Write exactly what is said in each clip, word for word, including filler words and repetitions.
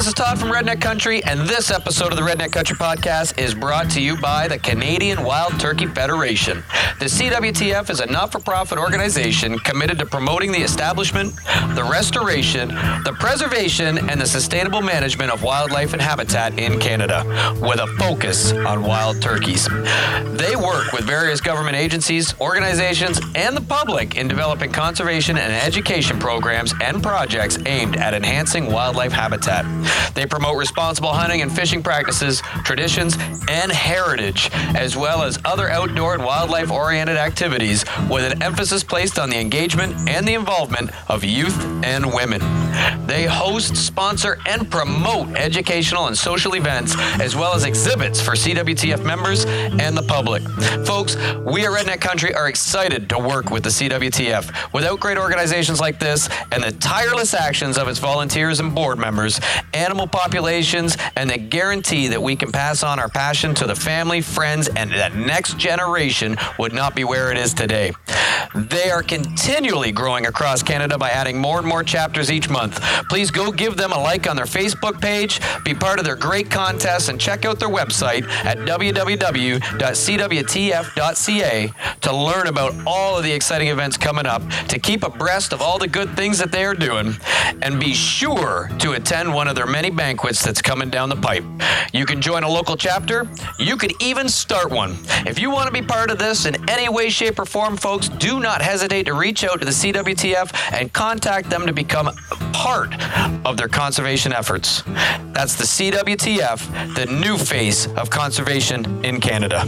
this is Todd from Redneck Country, and this episode of the Redneck Country Podcast is brought to you by the Canadian Wild Turkey Federation. The C W T F is a not-for-profit organization committed to promoting the establishment, the restoration, the preservation, and the sustainable management of wildlife and habitat in Canada, with a focus on wild turkeys. They work with various government agencies, organizations, and the public in developing conservation and education programs and projects aimed at enhancing wildlife habitat. They promote responsible hunting and fishing practices, traditions, and heritage, as well as other outdoor and wildlife-oriented activities, with an emphasis placed on the engagement and the involvement of youth and women. They host, sponsor, and promote educational and social events, as well as exhibits for C W T F members and the public. Folks, we at Redneck Country are excited to work with the C W T F. Without great organizations like this and the tireless actions of its volunteers and board members, animal populations, and the guarantee that we can pass on our passion to the family, friends, and that next generation would not be where it is today. They are continually growing across Canada by adding more and more chapters each month. Please go give them a like on their Facebook page, be part of their great contests, and check out their website at w w w dot c w t f dot c a to learn about all of the exciting events coming up, to keep abreast of all the good things that they are doing, and be sure to attend one of their many banquets that's coming down the pipe. You can join a local chapter. You could even start one. If you want to be part of this in any way, shape, or form, folks, do not hesitate to reach out to the C W T F and contact them to become part of their conservation efforts. That's the C W T F, the new face of conservation in Canada.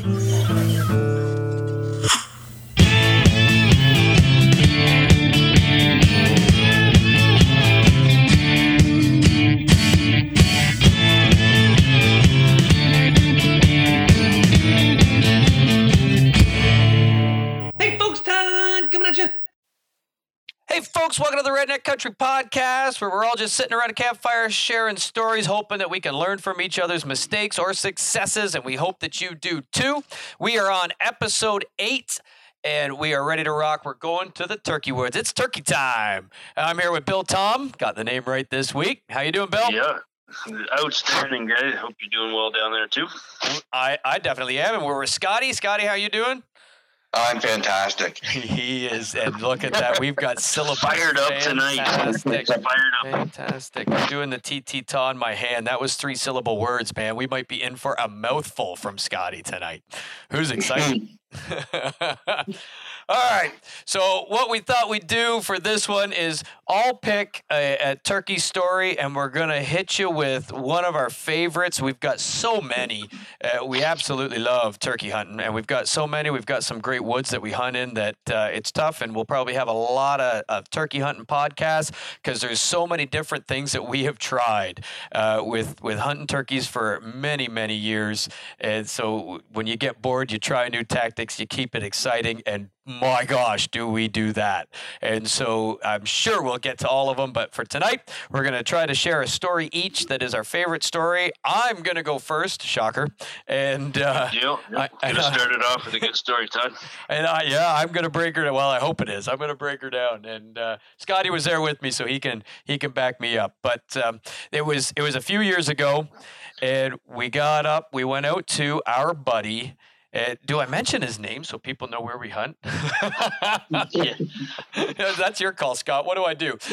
Hey folks, welcome to the Redneck Country Podcast, where we're all just sitting around a campfire sharing stories, hoping that we can learn from each other's mistakes or successes, and we hope that you do too. We are on episode eight, and we are ready to rock. We're going to the turkey woods. It's turkey time. I'm here with Bill Tom. Got the name right this week. How you doing, Bill? Yeah, outstanding, guys. Hope you're doing well down there too. I, I definitely am, and we're with Scotty. Scotty, how you doing? I'm fantastic. He is, and look at that. We've got syllables. Fired up tonight. Fantastic. Fired up. Fantastic. I'm doing the T T T on my hand. That was three syllable words, man. We might be in for a mouthful from Scotty tonight. Who's excited? All right. So what we thought we'd do for this one is I'll pick a, a turkey story, and we're going to hit you with one of our favorites. We've got so many. Uh, we absolutely love turkey hunting, and we've got so many. We've got some great woods that we hunt in that uh, it's tough, and we'll probably have a lot of, of turkey hunting podcasts because there's so many different things that we have tried uh, with, with hunting turkeys for many, many years. And so when you get bored, you try new tactics, you keep it exciting, and my gosh, do we do that. And so I'm sure we'll get to all of them, but for tonight, we're going to try to share a story each that is our favorite story. I'm going to go first, shocker. And uh, Deal. Yep. I, going to start it off with a good story, Todd. And I, yeah, I'm going to break her down. Well, I hope it is. I'm going to break her down. And uh, Scotty was there with me, so he can he can back me up. But um, it was it was a few years ago, and we got up. We went out to our buddy. Uh, do I mention his name so people know where we hunt? Yeah. That's your call, Scott. What do I do?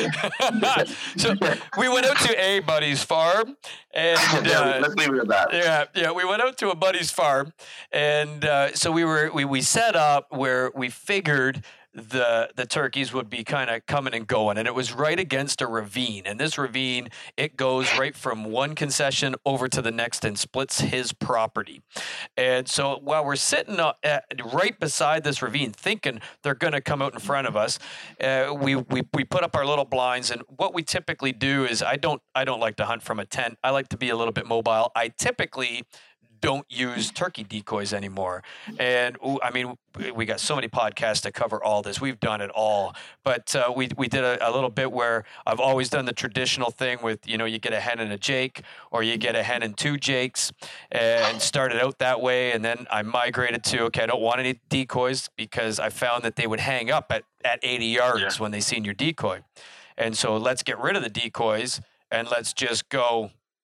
So we went out to a buddy's farm, and uh, let's leave it at that. Yeah, yeah. We went out to a buddy's farm, and uh, so we were we we set up where we figured the the turkeys would be kind of coming and going, and it was right against a ravine, and this ravine, it goes right from one concession over to the next and splits his property. And so while we're sitting uh, at, right beside this ravine thinking they're going to come out in front of us, uh, we, we we put up our little blinds, and what we typically do is I don't I don't like to hunt from a tent. I like to be a little bit mobile. I typically don't use turkey decoys anymore. And I mean, we got so many podcasts to cover all this. We've done it all, but uh, we we did a, a little bit where I've always done the traditional thing with, you know, you get a hen and a jake, or you get a hen and two jakes, and started out that way. And then I migrated to, okay, I don't want any decoys because I found that they would hang up at, at eighty yards yeah. when they seen your decoy. And so let's get rid of the decoys and let's just go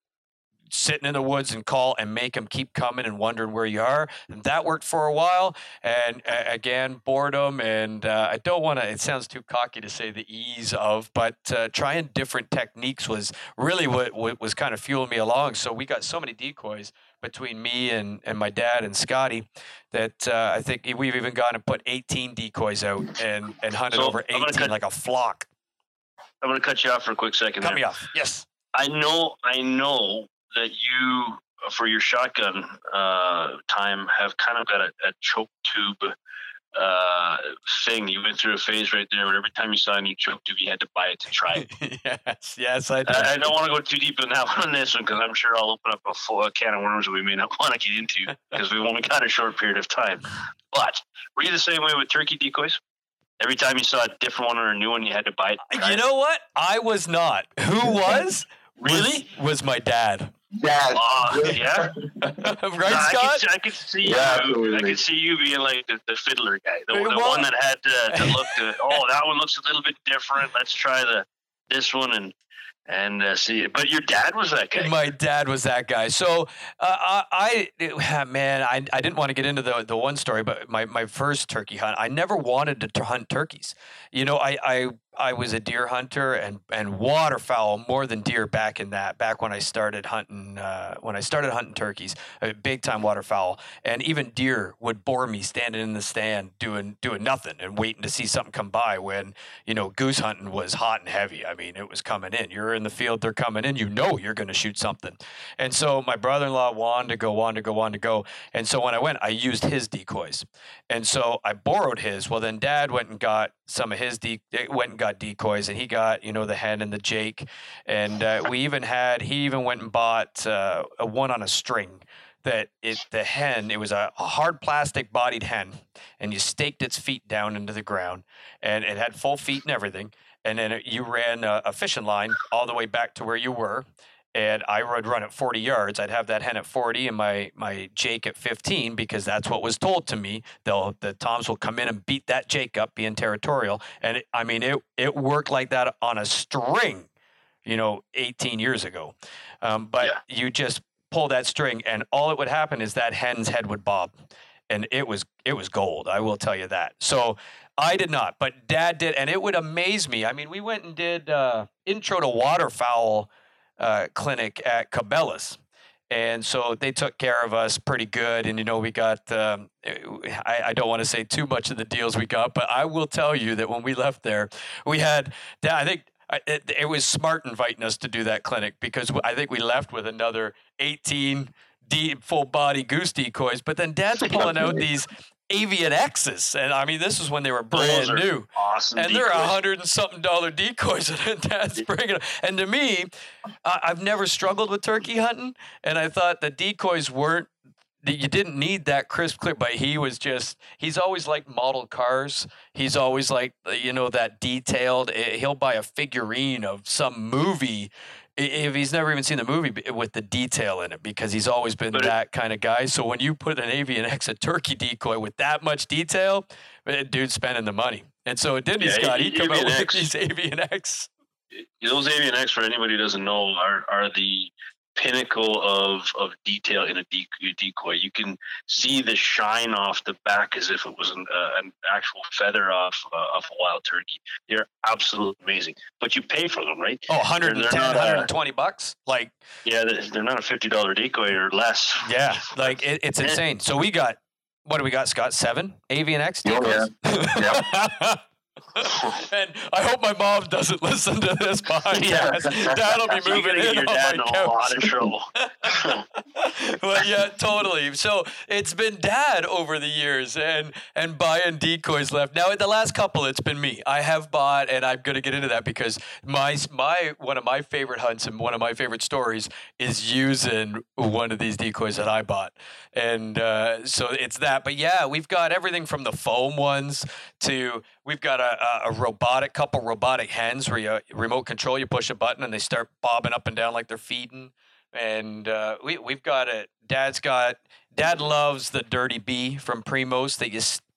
sitting in the woods and call and make them keep coming and wondering where you are. And that worked for a while. And uh, again, boredom. And uh, I don't want to, it sounds too cocky to say the ease of, but uh, trying different techniques was really what, what was kind of fueling me along. So we got so many decoys between me and, and my dad and Scotty that uh, I think we've even gone and put eighteen decoys out and, and hunted So, over I'm gonna eighteen cut- like a flock. I'm going to cut you off for a quick second. Cut there. me off. Yes. I know, I know that you, for your shotgun uh, time, have kind of got a, a choke tube uh, thing. You went through a phase right there where every time you saw a new choke tube, you had to buy it to try it. yes. Yes, I did. I, I don't want to go too deep in that one on this one because I'm sure I'll open up a, full, a can of worms that we may not want to get into because we've only got a short period of time. But were you the same way with turkey decoys? Every time you saw a different one or a new one, you had to buy it. to try You it? know what? I was not. Who was? Really? Was, was my dad. Dad. Uh, yeah. right, I Scott? could, I could see Yeah, you. absolutely. I could see you being like the, the fiddler guy, the, the Well- one that had to, to look to. Oh, that one looks a little bit different. Let's try the this one and and uh, see it. But your dad was that guy. My dad was that guy. So uh, I, I, man, I, I didn't want to get into the the one story, but my, my first turkey hunt, I never wanted to t- hunt turkeys. You know, I, I I was a deer hunter and and waterfowl more than deer back in that back when I started hunting uh, when I started hunting turkeys, uh, big time waterfowl, and even deer would bore me standing in the stand doing doing nothing and waiting to see something come by. When you know goose hunting was hot and heavy. I mean, it was coming in. You're in the field, they're coming in. You know you're going to shoot something. And so my brother-in-law wanted to go, wanted to go, wanted to go. And so when I went, I used his decoys. And so I borrowed his. Well, then Dad went and got some of his de- went and got decoys, and he got you know the hen and the Jake, and uh, we even had he even went and bought uh, a one on a string. That it the hen it was a, a hard plastic bodied hen, and you staked its feet down into the ground, and it had full feet and everything, and then it, you ran a, a fishing line all the way back to where you were. And I would run at forty yards. I'd have that hen at forty and my my Jake at fifteen because that's what was told to me. They'll the Toms will come in and beat that Jake up, being territorial. And it, I mean, it it worked like that on a string, you know, eighteen years ago. Um, but Yeah. you just pull that string, and all it would happen is that hen's head would bob, and it was it was gold. I will tell you that. So I did not, but Dad did, and it would amaze me. I mean, we went and did uh, intro to waterfowl. Uh, clinic at Cabela's. And so they took care of us pretty good. And, you know, we got, um, I, I don't want to say too much of the deals we got, but I will tell you that when we left there, we had, I think I- it, it was smart inviting us to do that clinic because I think we left with another eighteen deep, full body goose decoys. But then Dad's pulling out these Avian X's. And I mean, this is when they were brand Those are new. Awesome. And they're a decoys. hundred and something dollar decoys, and Dad's bringing them. And to me, I, I've never struggled with turkey hunting, and I thought the decoys weren't. That you didn't need that crisp clip, but he was just. He's always liked model cars. He's always like you know that detailed. eh, He'll buy a figurine of some movie. i- If he's never even seen the movie b- with the detail in it, because he's always been But it- that kind of guy. So when you put an Avian X, a turkey decoy with that much detail, eh, dude's spending the money. And so didn't he, Yeah, Scott? He A- come out Avian with X. these Avian X. Those Avian X, for anybody who doesn't know, are are the pinnacle of of detail in a de- decoy. You can see the shine off the back as if it was an, uh, an actual feather off uh, of a wild turkey. They're absolutely amazing, but you pay for them, right? Oh, one hundred They're ten, not, uh, one hundred twenty bucks. Like, Yeah, they're they're not a fifty dollar decoy or less. yeah, like it, it's insane. So we got, what do we got, Scott? Seven Avian X Oh, decoys? yeah. And I hope my mom doesn't listen to this podcast. Dad'll be You're moving gonna get in your on dad in my a lot of couch. trouble. Well, yeah, totally. So it's been Dad over the years and and buying decoys left. Now, at the last couple, it's been me. I have bought, and I'm going to get into that because my my one of my favorite hunts and one of my favorite stories is using one of these decoys that I bought, and uh, so it's that. But yeah, we've got everything from the foam ones to we've got a, a, a robotic couple robotic hens where you remote control, you push a button and they start bobbing up and down like they're feeding. And uh, we we've got it. Dad's got Dad loves the Dirty Bee from Primos that you s-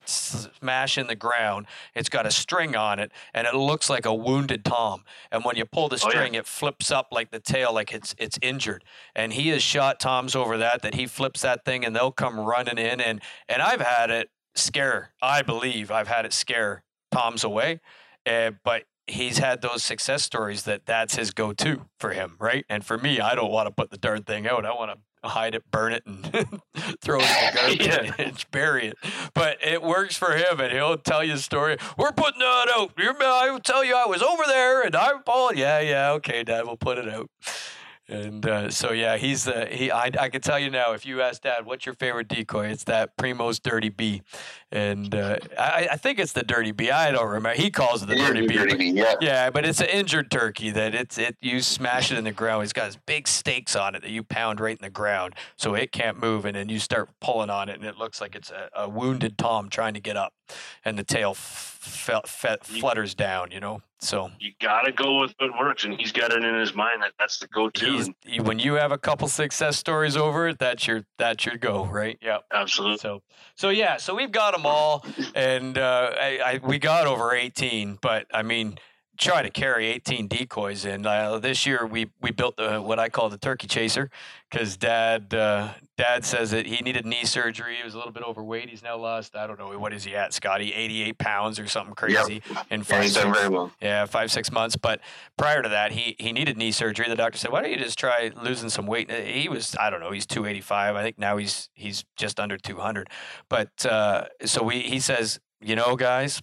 smash in the ground. It's got a string on it, and it looks like a wounded tom. And when you pull the string, oh, yeah. it flips up like the tail, like it's it's injured. And he has shot toms over that, that he flips that thing, and they'll come running in. And and I've had it scare, I believe I've had it scare toms away. Uh, but he's had those success stories that that's his go-to for him, right? And for me, I don't want to put the darn thing out. I want to hide it, burn it, and throw it in the garbage yeah. and bury it. But it works for him, and he'll tell you a story. We're putting that out. I will tell you I was over there, and I Paul. Yeah, yeah, okay, Dad, we'll put it out. And uh, so yeah, he's uh, he. I I can tell you now. If you ask Dad, what's your favorite decoy? It's that Primo's Dirty B, and uh, I I think it's the Dirty B. I don't remember. He calls it the yeah, Dirty B. Dirty B yeah. yeah, but it's an injured turkey that it's it. You smash it in the ground. He's got his big stakes on it that you pound right in the ground, so it can't move. And then you start pulling on it, and it looks like it's a, a wounded tom trying to get up, and the tail f- f- f- flutters down. You know. So you got to go with what works, and he's got it in his mind that that's the go-to. He, when you have a couple success stories over it, that's your that's your go, right? Yeah, absolutely. So, so yeah, so we've got them all, and uh, I, I we got over eighteen, but I mean, try to carry eighteen decoys in. Uh, this year we we built the what I call the turkey chaser, because Dad uh, Dad says that he needed knee surgery. He was a little bit overweight. He's now lost, I don't know, what is he at, Scotty? eighty-eight pounds or something crazy. Yep. In five, yeah, he's done very well. Yeah, five, six months. But prior to that, he he needed knee surgery. The doctor said, why don't you just try losing some weight? He was, I don't know, he's two eighty-five. I think now he's he's just under two hundred. But uh, so we he says, you know, guys,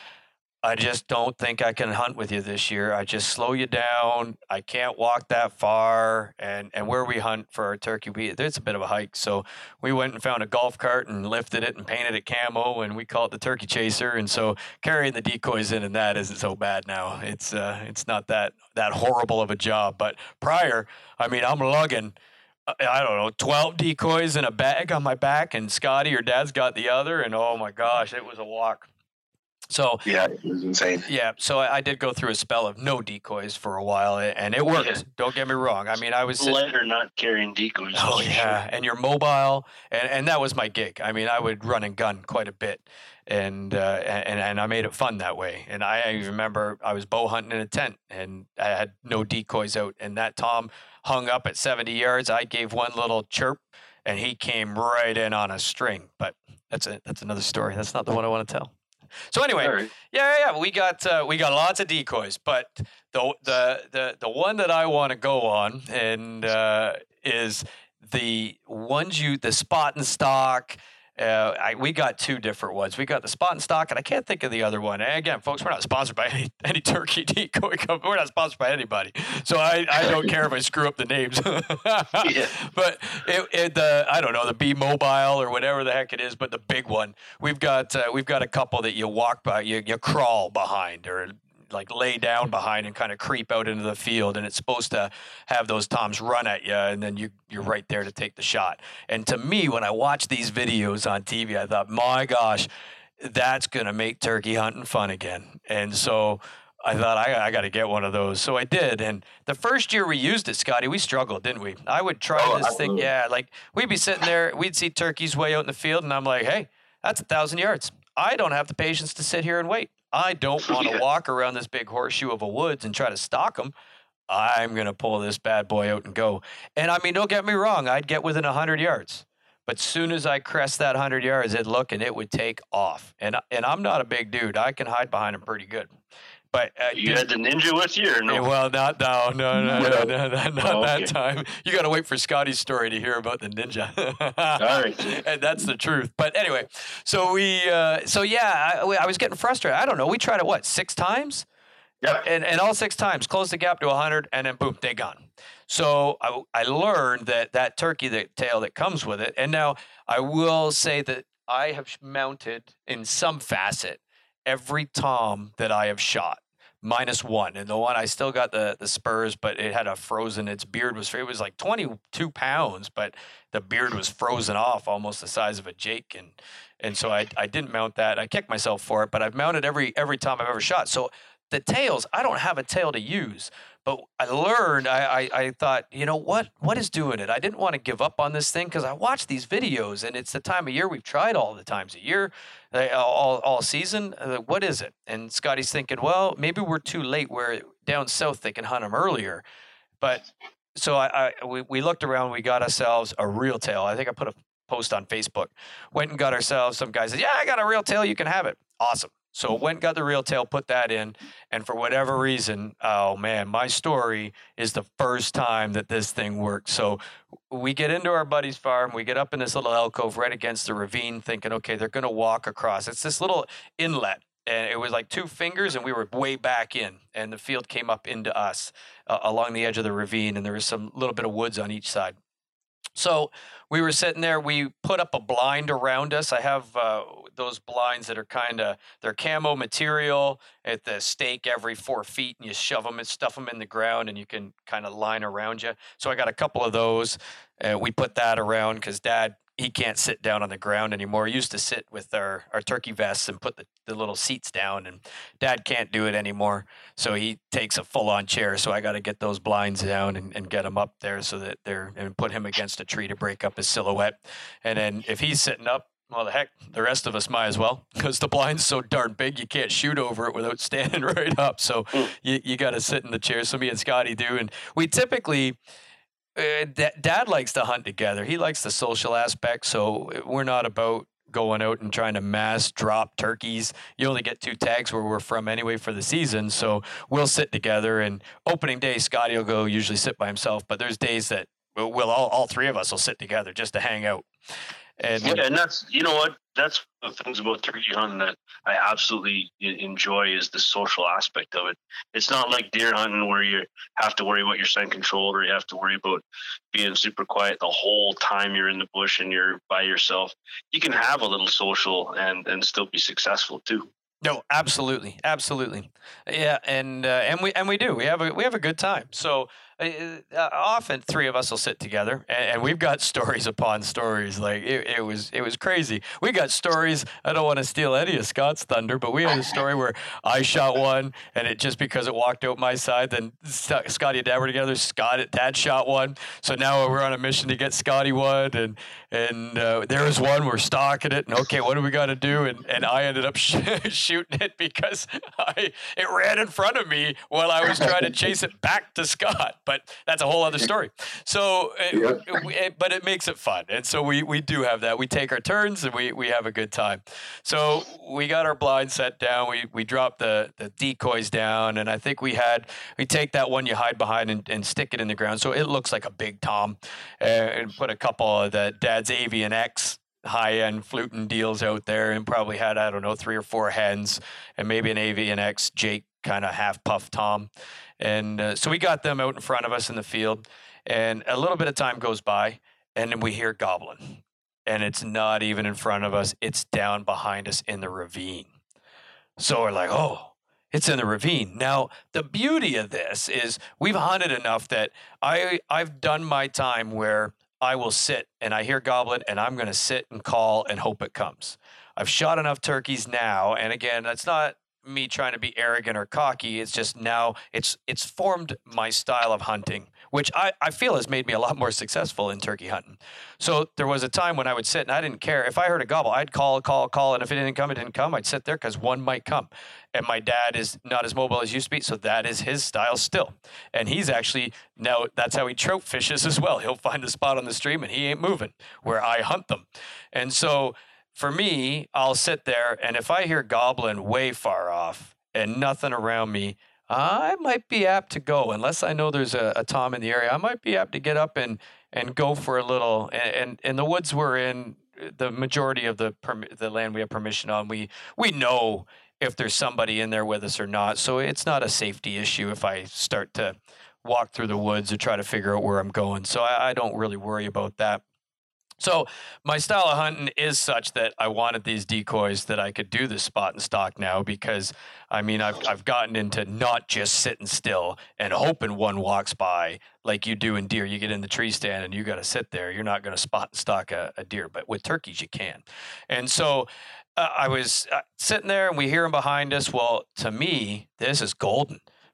I just don't think I can hunt with you this year. I just slow you down. I can't walk that far. And, and where we hunt for our turkey, we, there's a bit of a hike. So we went and found a golf cart and lifted it and painted it camo, and we call it the turkey chaser. And so carrying the decoys in and that isn't so bad now. It's uh, it's not that, that horrible of a job. But prior, I mean, I'm lugging, I don't know, twelve decoys in a bag on my back, and Scotty or Dad's got the other. And oh my gosh, it was a walk. So yeah, it was insane. Yeah, so I, I did go through a spell of no decoys for a while, and it worked. Yeah. Don't get me wrong. I mean, I was lighter not carrying decoys. Oh yeah, sure. And you're mobile, and, and that was my gig. I mean, I would run and gun quite a bit, and uh, and and I made it fun that way. And I, I remember I was bow hunting in a tent, and I had no decoys out, and that tom hung up at seventy yards. I gave one little chirp, and he came right in on a string. But that's a that's another story. That's not the one I want to tell. So anyway, right. yeah, yeah, we got uh, we got lots of decoys, but the the the the one that I want to go on and uh, is the ones you the spot and stock. Uh, I, we got two different ones. We got the spot and stock, and I can't think of the other one. And again, folks, we're not sponsored by any, any turkey decoy company. We're not sponsored by anybody, so I, I don't care if I screw up the names. yeah. But it, it, the I don't know, the B Mobile or whatever the heck it is, but the big one. We've got uh, we've got a couple that you walk by, you you crawl behind, or like lay down behind and kind of creep out into the field, and it's supposed to have those toms run at you, and then you you're right there to take the shot. And to me, when I watch these videos on T V, I thought, my gosh, that's gonna make turkey hunting fun again. And so I thought I, I got to get one of those. So I did. And the first year we used it, Scotty, we struggled, didn't we? I would try oh, this absolutely. thing. Yeah, like we'd be sitting there, we'd see turkeys way out in the field, and I'm like, hey, that's a thousand yards. I don't have the patience to sit here and wait. I don't want to yeah. walk around this big horseshoe of a woods and try to stalk them. I'm going to pull this bad boy out and go. And I mean, don't get me wrong. I'd get within one hundred yards. But soon as I crest that one hundred yards, it'd look and it would take off. And and I'm not a big dude. I can hide behind them pretty good. But uh, you had the ninja with you, or no? Well, not no, no, no, no, no, no not oh, okay. that time. You got to wait for Scotty's story to hear about the ninja. All right, and that's the truth. But anyway, so we, uh, so yeah, I, I was getting frustrated. I don't know. We tried it what six times, yeah, and and all six times closed the gap to one hundred, and then boom, they gone. So I I learned that that turkey, the tail that comes with it, and now I will say that I have mounted in some facet every tom that I have shot, minus one. And the one, I still got the, the spurs, but it had a frozen, its beard was, it was like twenty-two pounds, but the beard was frozen off almost the size of a Jake. And, and so I, I didn't mount that. I kicked myself for it, but I've mounted every, every tom I've ever shot. So the tails, I don't have a tail to use, But I learned, I, I, I thought, you know, what, what is doing it? I didn't want to give up on this thing because I watched these videos and it's the time of year we've tried all the times a year, uh, all, all season. Uh, what is it? And Scotty's thinking, well, maybe we're too late. We're down south. They can hunt them earlier. But so I, I we, we looked around, we got ourselves a reel tail. I think I put a post on Facebook, went and got ourselves, some guy said, yeah, I got a reel tail. You can have it. Awesome. So went, got the reel tail, put that in. And for whatever reason, oh man, my story is the first time that this thing worked. So we get into our buddy's farm. We get up in this little alcove right against the ravine thinking, okay, they're going to walk across. It's this little inlet. And it was like two fingers, and we were way back in, and the field came up into us uh, along the edge of the ravine, and there was some little bit of woods on each side. So we were sitting there. We put up a blind around us. I have uh, those blinds that are kind of, they're camo material at the stake every four feet, and you shove them and stuff them in the ground, and you can kind of line around you. So I got a couple of those. Uh, we put that around because Dad, he can't sit down on the ground anymore. He used to sit with our, our turkey vests and put the, the little seats down, and Dad can't do it anymore. So he takes a full-on chair. So I got to get those blinds down and, and get him up there so that they're, and put him against a tree to break up his silhouette. And then if he's sitting up, well, the heck, the rest of us might as well, because the blind's so darn big, you can't shoot over it without standing right up. So you, you got to sit in the chair. So me and Scotty do. And we typically... Uh, Dad likes to hunt together. He likes the social aspect, so we're not about going out and trying to mass drop turkeys. You only get two tags where we're from anyway for the season, so we'll sit together. And opening day, Scotty will go usually sit by himself, but there's days that we'll, we'll all, all three of us will sit together just to hang out. And, yeah, and that's, you know what, that's the things about turkey hunting that I absolutely enjoy is the social aspect of it. It's not like deer hunting where you have to worry about your scent control or you have to worry about being super quiet the whole time you're in the bush and you're by yourself. You can have a little social and, and still be successful too. No, absolutely, absolutely, yeah, and uh, and we and we do. We have a we have a good time. So uh, often three of us will sit together, and, and we've got stories upon stories. Like it, it was it was crazy. We got stories. I don't want to steal any of Scott's thunder, but we had a story where I shot one, and it just because it walked out my side, then Scotty and Dad were together. Scott Dad shot one, so now we're on a mission to get Scotty one, and and uh, there was one we're stalking it, and okay, what do we got to do? And and I ended up shooting it because I it ran in front of me while I was trying to chase it back to Scott. But that's a whole other story. So, it, it, it, but it makes it fun. And so we, we do have that. We take our turns and we, we have a good time. So we got our blind set down. We we dropped the, the decoys down. And I think we had, we take that one you hide behind and, and stick it in the ground. So it looks like a big tom, uh, and put a couple of the Dad's Avian X high-end fluting deals out there and probably had, I don't know, three or four hens and maybe an Avian X Jake kind of half-puff tom. And uh, so we got them out in front of us in the field, and a little bit of time goes by, and then we hear gobbling. And it's not even in front of us. It's down behind us in the ravine. So we're like, oh, it's in the ravine. Now, the beauty of this is we've hunted enough that I, I've done my time where I will sit and I hear gobbling, and I'm going to sit and call and hope it comes. I've shot enough turkeys now, and again, that's not me trying to be arrogant or cocky. It's just now it's it's formed my style of hunting, which I, I feel has made me a lot more successful in turkey hunting. So there was a time when I would sit and I didn't care. If I heard a gobble, I'd call, call, call, and if it didn't come, it didn't come. I'd sit there because one might come. And my dad is not as mobile as used to be, so that is his style still. And he's actually, now that's how he trout fishes as well. He'll find a spot on the stream and he ain't moving, where I hunt them. And so for me, I'll sit there, and if I hear gobbling way far off and nothing around me, I might be apt to go, unless I know there's a, a tom in the area. I might be apt to get up and, and go for a little. And, and, and the woods we're in, the majority of the perm- the land we have permission on, we we know if there's somebody in there with us or not. So it's not a safety issue if I start to walk through the woods or try to figure out where I'm going. So I, I don't really worry about that. So my style of hunting is such that I wanted these decoys that I could do this spot and stock now, because I mean, I've, I've gotten into not just sitting still and hoping one walks by like you do in deer. You get in the tree stand and you got to sit there. You're not going to spot and stalk a, a deer, but with turkeys you can. And so uh, I was uh, sitting there and we hear them behind us. Well, to me, this is golden,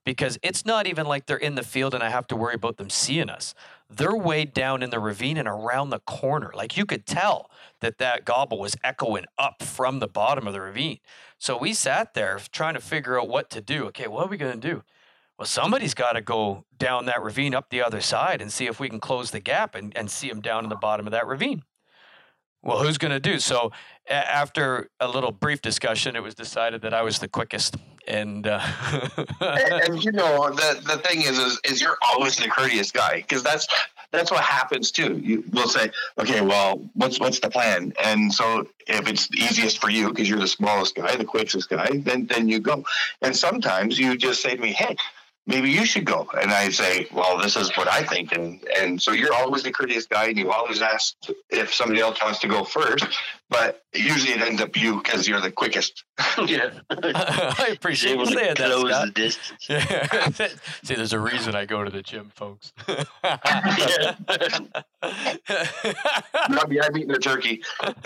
because it's not even like they're in the field and I have to worry about them seeing us. They're way down in the ravine and around the corner. Like, you could tell that that gobble was echoing up from the bottom of the ravine. So we sat there trying to figure out what to do. Okay, what are we going to do? Well, somebody's got to go down that ravine up the other side and see if we can close the gap and, and see them down in the bottom of that ravine. Well, who's going to do? So a- after a little brief discussion, it was decided that I was the quickest. And uh, and, and you know, the the thing is, is, is you're always the courteous guy, because that's that's what happens too. You will say, okay, well, what's what's the plan? And so if it's easiest for you because you're the smallest guy, the quickest guy, then then you go. And sometimes you just say to me, hey, maybe you should go. And I say, well, this is what I think. And and so you're always the courteous guy, and you always ask if somebody else wants to go first. But usually it ends up you because you're the quickest. Yeah. I appreciate you saying that, Close Scott. the distance. Yeah. See, there's a reason I go to the gym, folks. Maybe I'm eating a turkey.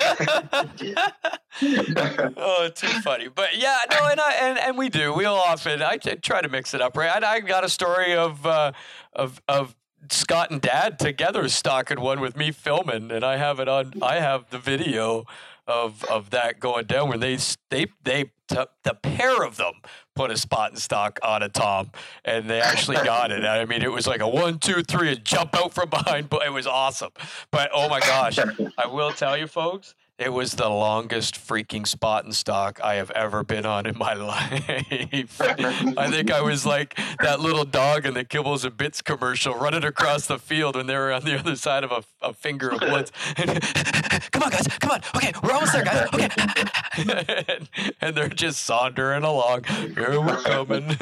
Oh, too funny. But yeah, no, and I and, and we do. We'll often I t- try to mix it up, right? I, I got a story of uh, of of Scott and Dad together stalking one with me filming, and I have it on. I have the video of of that going down when they they they t- the pair of them put a spot and stock on a tom, and they actually got it. I mean, it was like a one, two, three, and jump out from behind, but it was awesome. But oh my gosh, I will tell you, folks. It was the longest freaking spot and stock I have ever been on in my life. I think I was like that little dog in the Kibbles and Bits commercial running across the field when they were on the other side of a, a finger of woods. Come on, guys. Come on. Okay, we're almost there, guys. Okay. and, and they're just sauntering along. Here we're coming.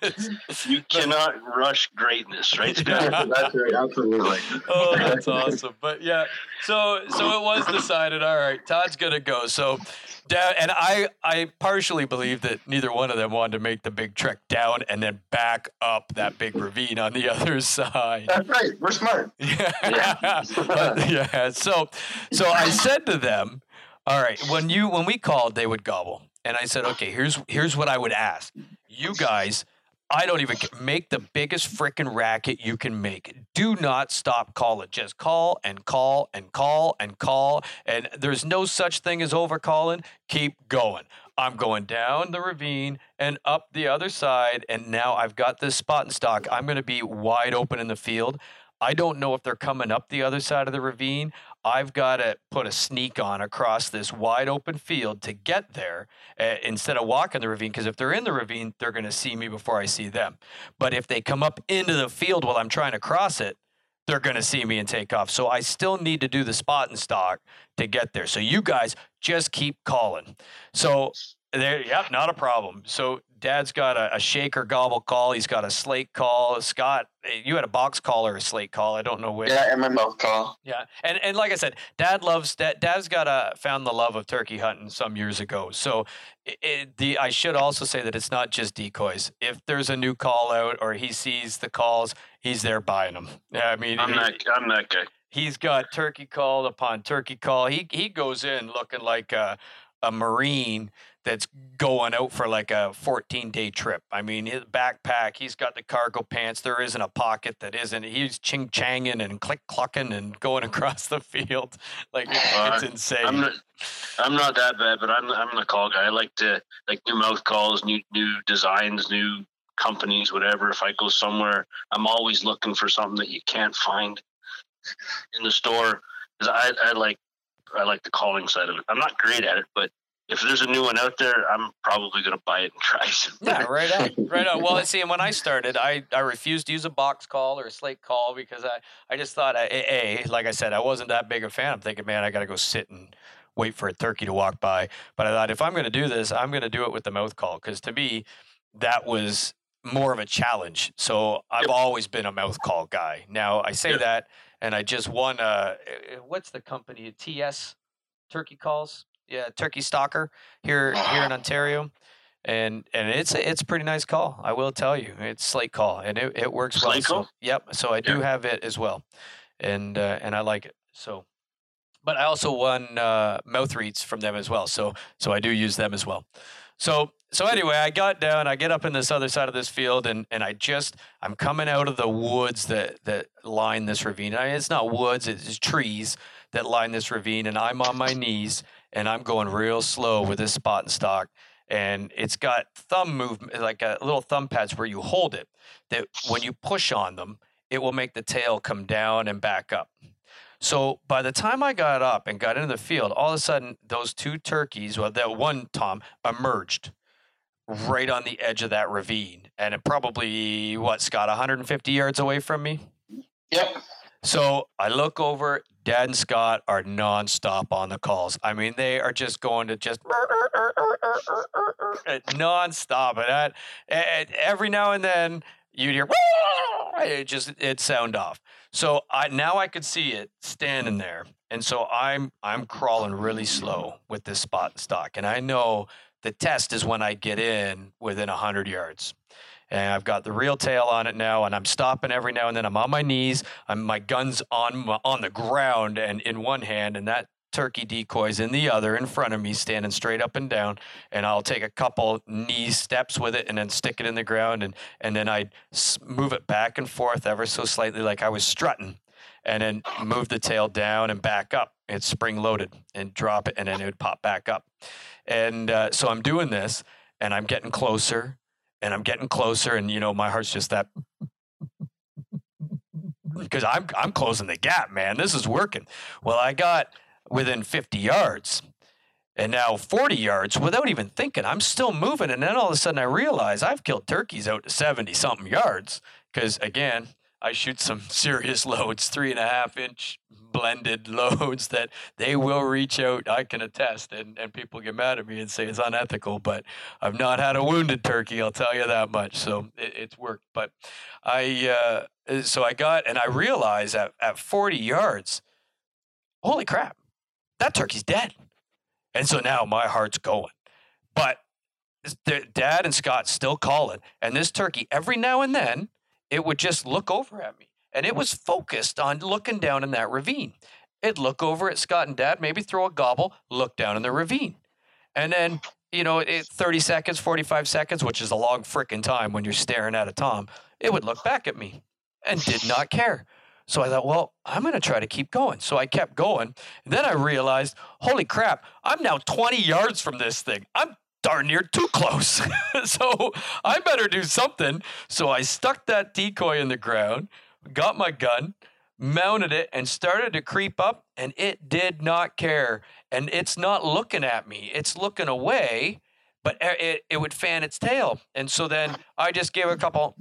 You cannot rush greatness, right, Scott? That's right, absolutely. Oh, that's awesome. But yeah, so so it was decided, all right, Todd's gonna go. So Dad and I I partially believe that neither one of them wanted to make the big trek down and then back up that big ravine on the other side. That's right. We're smart. Yeah. Yeah. But, yeah. So so I said to them, all right, when you when we called, they would gobble. And I said, okay, here's here's what I would ask. You guys, I don't even care. Make the biggest frickin' racket you can make. Do not stop calling. Just call and call and call and call. And there's no such thing as overcalling. Keep going. I'm going down the ravine and up the other side. And now I've got this spot in stock. I'm going to be wide open in the field. I don't know if they're coming up the other side of the ravine. I've got to put a sneak on across this wide open field to get there uh, instead of walking the ravine. Because if they're in the ravine, they're going to see me before I see them. But if they come up into the field while I'm trying to cross it, they're going to see me and take off. So I still need to do the spot and stock to get there. So you guys just keep calling. So there, yep, not a problem. So Dad's got a, a shaker gobble call. He's got a slate call. Scott, you had a box call or a slate call. I don't know which. Yeah, and my mouth call. Yeah, and and like I said, Dad loves Dad. Dad's got a found the love of turkey hunting some years ago. So it, it, the I should also say that it's not just decoys. If there's a new call out or he sees the calls, he's there buying them. I mean, I'm he, that. I'm that guy. he's got turkey call upon turkey call. He he goes in looking like a a Marine that's going out for like a fourteen day trip. I mean, his backpack, he's got the cargo pants. There isn't a pocket that isn't. He's ching changing and click clucking and going across the field. Like it's, Uh, it's insane. I'm not. I'm not that bad, but I'm. I'm the call guy. I like to like new mouth calls, new new designs, new companies, whatever. If I go somewhere, I'm always looking for something that you can't find in the store. 'Cause I, I like. I like the calling side of it. I'm not great at it, but if there's a new one out there, I'm probably going to buy it and try it. Yeah, right on, right on. Well, see, and when I started, I, I refused to use a box call or a slate call because I, I just thought, I, a, like I said, I wasn't that big a fan. I'm thinking, man, I got to go sit and wait for a turkey to walk by. But I thought, if I'm going to do this, I'm going to do it with the mouth call because to me, that was more of a challenge. So I've Yep. always been a mouth call guy. Now, I say Yep. that, and I just won, uh, what's the company? T S Turkey Calls? Yeah, Turkey Stalker here here in Ontario, and and it's it's a pretty nice call. I will tell you, it's slate call, and it, it works well. Slate So, call? yep. So I do Yeah. have it as well, and uh, and I like it. So but I also won uh, mouth reeds from them as well. So so I do use them as well. So so anyway, I got down. I get up in this other side of this field, and and I just I'm coming out of the woods that that line this ravine. I mean, it's not woods; it's trees that line this ravine, and I'm on my knees, and I'm going real slow with this spot and stock. And it's got thumb movement, like a little thumb pads where you hold it. That when you push on them, it will make the tail come down and back up. So by the time I got up and got into the field, all of a sudden those two turkeys, well, that one Tom, emerged right on the edge of that ravine, and it probably what, Scott, one hundred fifty yards away from me. Yep. So I look over. Dad and Scott are nonstop on the calls. I mean, they are just going to just nonstop, and, that, and every now and then you'd hear it just it sound off. So I now I could see it standing there, and so I'm I'm crawling really slow with this spot and stock, and I know the test is when I get in within a hundred yards. And I've got the reel tail on it now, and I'm stopping every now and then. I'm on my knees. I'm, my gun's on on the ground and in one hand, and that turkey decoy's in the other in front of me, standing straight up and down. And I'll take a couple knee steps with it and then stick it in the ground, and, and then I'd move it back and forth ever so slightly like I was strutting, and then move the tail down and back up. It's spring-loaded, and drop it, and then it would pop back up. And uh, so I'm doing this, and I'm getting closer. And I'm getting closer, and you know my heart's just that because I'm I'm closing the gap, man. This is working. Well, I got within fifty yards, and now forty yards without even thinking. I'm still moving, and then all of a sudden I realize I've killed turkeys out to seventy something yards because again I shoot some serious loads, three and a half inch blended loads that they will reach out. I can attest, and, and people get mad at me and say it's unethical, but I've not had a wounded turkey, I'll tell you that much. So it, it's worked. But I, uh, so I got, and I realized at, at forty yards, holy crap, that turkey's dead. And so now my heart's going. But Dad and Scott still calling, and this turkey, every now and then, it would just look over at me. And it was focused on looking down in that ravine. It'd look over at Scott and Dad, maybe throw a gobble, look down in the ravine. And then, you know, it, thirty seconds, forty-five seconds, which is a long frickin' time when you're staring at a tom, it would look back at me and did not care. So I thought, well, I'm going to try to keep going. So I kept going. And then I realized, holy crap, I'm now twenty yards from this thing. I'm darn near too close. So I better do something. So I stuck that decoy in the ground, got my gun, mounted it, and started to creep up, and it did not care. And it's not looking at me. It's looking away, but it, it would fan its tail. And so then I just gave it a couple,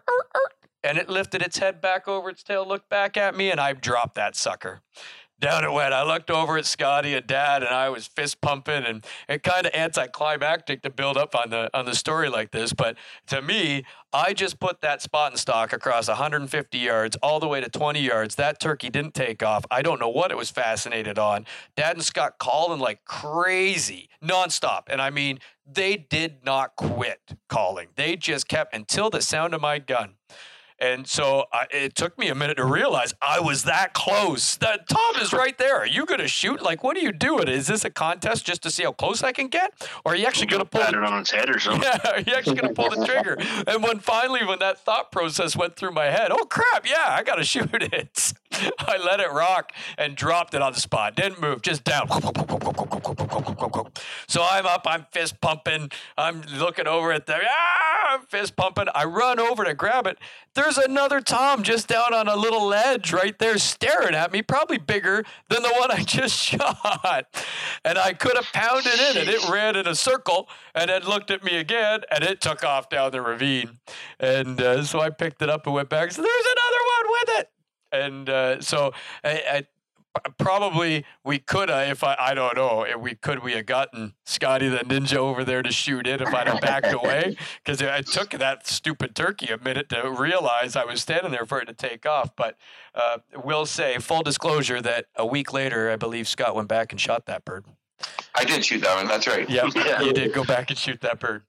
and it lifted its head back over its tail, looked back at me, and I dropped that sucker. Down it went. I looked over at Scotty and Dad, and I was fist pumping, and it kind of anticlimactic to build up on the on the story like this. But to me, I just put that spot and stock across one hundred fifty yards all the way to twenty yards. That turkey didn't take off. I don't know what it was fascinated on. Dad and Scott calling like crazy, nonstop. And I mean, they did not quit calling. They just kept until the sound of my gun. And so I, it took me a minute to realize I was that close. That Tom is right there. Are you going to shoot? Like, what are you doing? Is this a contest just to see how close I can get? Or are you actually going to pull it on its head or something? Yeah, are you actually going to pull the trigger? And when finally, when that thought process went through my head, oh crap, yeah, I got to shoot it. I let it rock and dropped it on the spot. Didn't move, just down. So I'm up, I'm fist pumping. I'm looking over at the, ah, I'm fist pumping. I run over to grab it. There's another tom just down on a little ledge right there staring at me, probably bigger than the one I just shot. And I could have pounded in it. It ran in a circle and then looked at me again, and it took off down the ravine. And uh, so I picked it up and went back. So there's another one with it. And uh, so I, I probably we could have, if I, I don't know, if we could we have gotten Scotty the Ninja over there to shoot it if I'd have backed away, because it took that stupid turkey a minute to realize I was standing there for it to take off. But uh, we'll say, full disclosure, that a week later, I believe Scott went back and shot that bird. I did shoot that one. That's right. Yep, yeah, you did go back and shoot that bird.